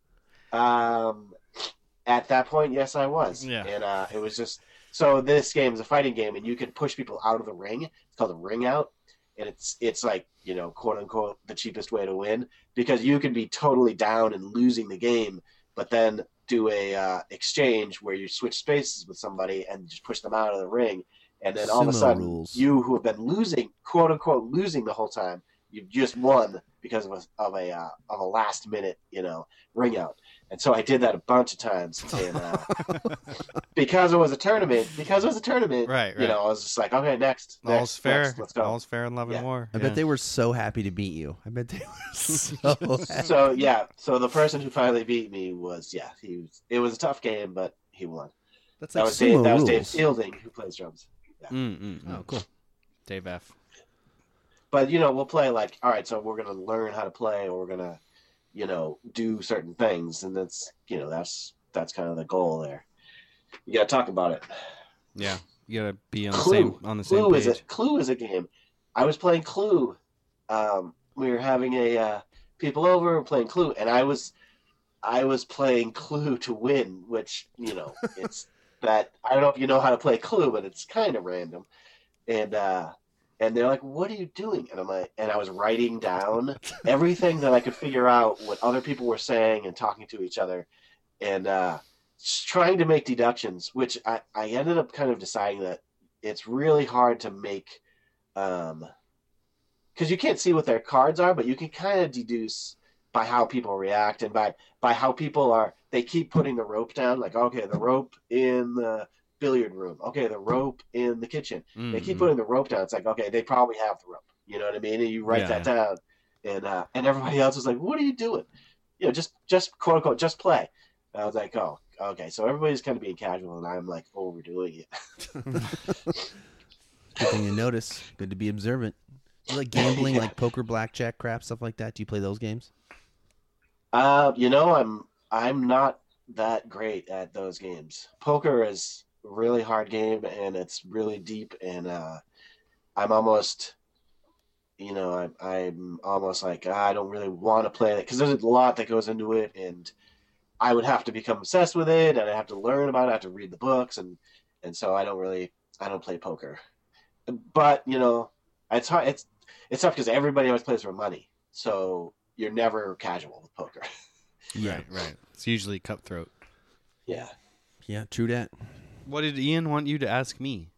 Um, at that point, yes, I was. Yeah. And uh, it was just so. This game is a fighting game, and you can push people out of the ring. It's called a ring out, and it's it's like, you know, quote unquote, the cheapest way to win, because you can be totally down and losing the game, but then do a uh, exchange where you switch spaces with somebody and just push them out of the ring, and then all of a Sumo sudden, rules. you who have been losing, quote unquote, losing the whole time, you've just won because of a of a uh, of a last minute, you know, ring out. And so I did that a bunch of times, and uh, because it was a tournament, because it was a tournament, Right, you right. know, I was just like, okay, next, All's next, fair. next, let's go. All's fair in love Yeah. and war. I Yeah. bet they were so happy to beat you. I bet they were so happy. So yeah, so the person who finally beat me was yeah, he was. It was a tough game, but he won. That's That like was Dave. sumo That was rules. Dave Fielding who plays drums. Mm, mm, mm. Oh, cool. Dave F. But you know, we'll play like, all right, so we're gonna learn how to play, or we're gonna, you know, do certain things, and that's, you know, that's that's kind of the goal there. You gotta talk about it. Yeah, you gotta be on the Clue. same on the same Clue is page. a Clue is a game. I was playing Clue. Um, we were having a uh, people over playing Clue, and I was I was playing Clue to win, which, you know, it's that I don't know if you know how to play Clue, but it's kind of random. And uh, and they're like, "What are you doing?" And I'm like, and I was writing down everything that I could figure out what other people were saying and talking to each other, and uh, just trying to make deductions. Which I I ended up kind of deciding that it's really hard to make, um, because you can't see what their cards are, but you can kind of deduce by how people react and by by how people are. They keep putting the rope down, like, okay, the rope in the billiard room, okay, the rope in the kitchen. Mm, They keep mm. putting the rope down. It's like, okay, they probably have the rope. You know what I mean? And you write Yeah, that down, and uh, and everybody else was like, "What are you doing? You know, just just quote unquote, just play." And I was like, "Oh, okay." So everybody's kind of being casual, and I'm like overdoing it. Good thing you notice. Good to be observant. You like gambling, Yeah. like poker, blackjack, crap, stuff like that? Do you play those games? Uh, you know, I'm I'm not that great at those games. Poker is a really hard game, and it's really deep, and uh, I'm almost, you know, I'm I'm almost like, I don't really want to play it because there's a lot that goes into it, and I would have to become obsessed with it, and I have to learn about it, I have to read the books, and and so I don't really I don't play poker. But you know, it's hard. It's it's tough because everybody always plays for money, so you're never casual with poker. Right, right. It's usually cutthroat. Yeah. Yeah, true that. What did Ian want you to ask me?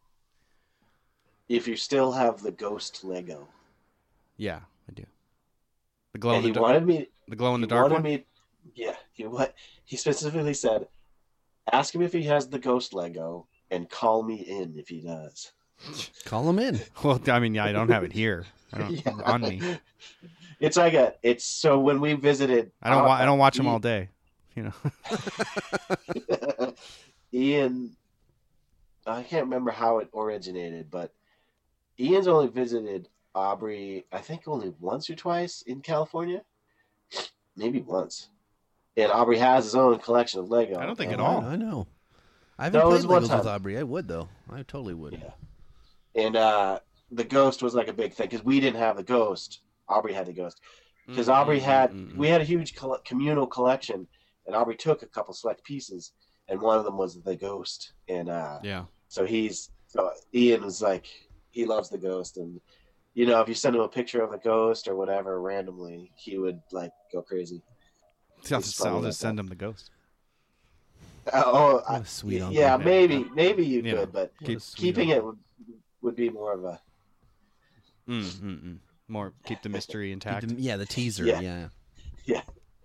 If you still have the ghost Lego. Yeah, I do. The glow And in he the wanted me the glow in the he dark wanted one. me yeah, he what he specifically said, ask him if he has the ghost Lego and call me in if he does. Call them in. Well, I mean, yeah, I don't have it here. I don't Yeah. on me. It's like a it's so when we visited I don't. uh, Wa- I don't watch them Ian- all day. You know. Ian, I can't remember how it originated, but Ian's only visited Aubrey, I think only once or twice in California, maybe once. And Aubrey has his own collection of Lego. I don't think and, at all. I know. I haven't No, it played was one Legos with time. Aubrey. I would, though. I totally would. Yeah. And uh, the ghost was like a big thing because we didn't have the ghost. Aubrey had the ghost because Mm, Aubrey mm, had. mm, mm, We had a huge coll- communal collection, and Aubrey took a couple select pieces, and one of them was the ghost. And uh, Yeah. so he's so Ian was like he loves the ghost, and you know if you send him a picture of the ghost or whatever randomly, he would like go crazy. I'll It's just, funny I'll like just send him the ghost. Uh, oh, What I, a sweet uncle. yeah, Yeah. maybe maybe you You know, could, but What a keep- sweet keeping uncle. it would, would be more of a Mm, mm, mm. More keep the mystery Keep intact. them- yeah, the teaser. Yeah. Yeah. yeah.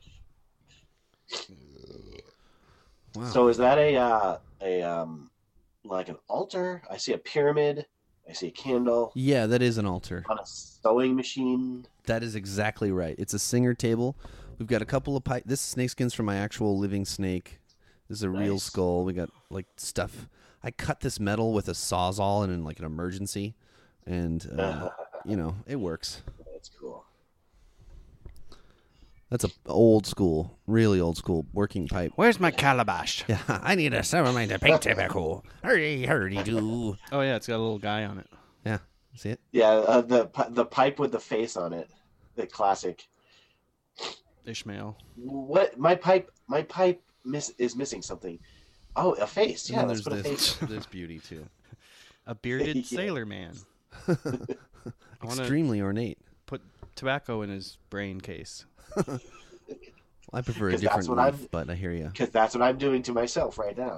Wow. So is that a uh, a um like an altar? I see a pyramid. I see a candle yeah, that is an altar. on a sewing machine. That is exactly right. It's a singer table. We've got a couple of pi- this snakeskin's from my actual living snake. This is a real Nice. skull. We got like stuff. I cut this metal with a sawzall and in like an emergency. and uh, you know it works. That's cool. That's a old school, really old school working pipe. Where's my calabash? Yeah, I need a ceremony to paint tobacco. Hurdy, hurdy, do. Oh yeah, it's got a little guy on it. Yeah, see it? Yeah, uh, the pi- the pipe with the face on it, the classic. Ishmael. What my pipe? My pipe miss is missing something. Oh, a face. And Yeah, then let's there's put a this, face. this beauty too. A bearded Yeah. sailor man. I want to Extremely ornate. put tobacco in his brain case. I prefer a 'Cause that's different what leaf, I've- but I hear you. Because that's what I'm doing to myself right now.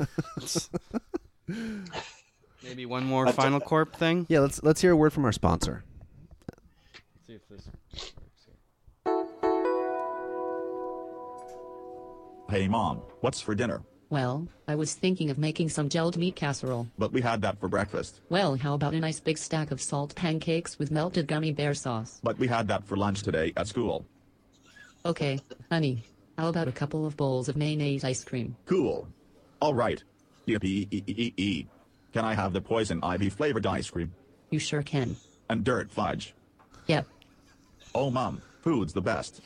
Maybe one more That's a- Final Corp thing. Yeah, let's let's hear a word from our sponsor. Let's see if this works here. Hey mom, what's for dinner? Well, I was thinking of making some gelled meat casserole. But we had that for breakfast. Well, how about a nice big stack of salt pancakes with melted gummy bear sauce? But we had that for lunch today at school. Okay, honey, how about a couple of bowls of mayonnaise ice cream? Cool. All right. Yippee-ee-ee-ee. Can I have the poison ivy flavored ice cream? You sure can. And dirt fudge. Yep. Oh mom, food's the best.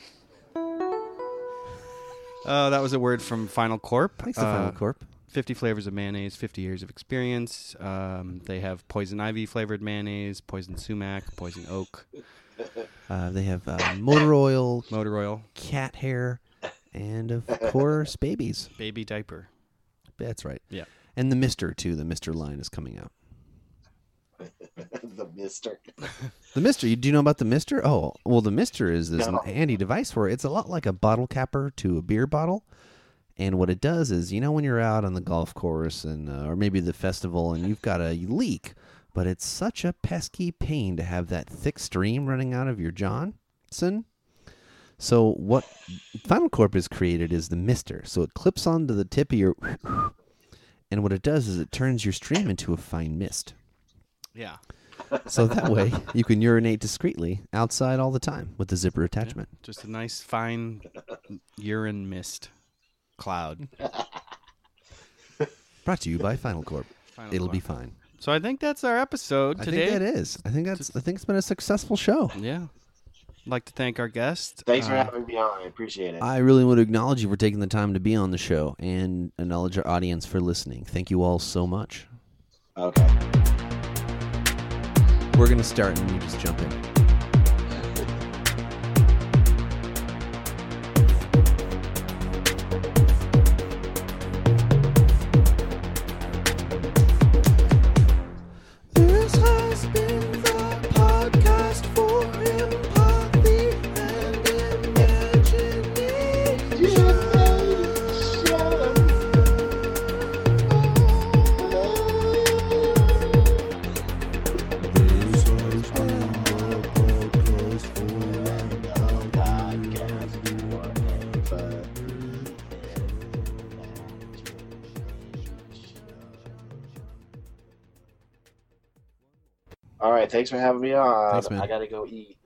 Uh, that was a word from Final Corp. Thanks to Uh, Final Corp. fifty flavors of mayonnaise, fifty years of experience. Um, they have poison ivy flavored mayonnaise, poison sumac, poison oak, Uh, they have uh, motor oil, motor oil, cat hair, and of course babies. baby diaper. That's right. Yeah. And the Mister too. The Mister line is coming out. The Mister. The Mister. You do you know about the Mister? Oh, well, the Mister is this No. handy device for it. It's a lot like a bottle capper to a beer bottle. And what it does is, you know, when you're out on the golf course and uh, or maybe the festival and you've got a leak, but it's such a pesky pain to have that thick stream running out of your Johnson. So what Final Corp has created is the Mister. So it clips onto the tip of your, and what it does is it turns your stream into a fine mist. Yeah. So that way you can urinate discreetly outside all the time with the zipper attachment. Just a nice, fine urine mist cloud. Brought to you by Final Corp. Final It'll Corp. be fine. So I think that's our episode I today. think that is. I think that's. I think it's been a successful show. Yeah. I'd like to thank our guest. Thanks for Uh, having me on. I appreciate it. I really want to acknowledge you for taking the time to be on the show and acknowledge our audience for listening. Thank you all so much. Okay. We're going to start and you just jump in. This has been the podcast for empathy and All right. Thanks for having me on. Thanks, man. I gotta go eat.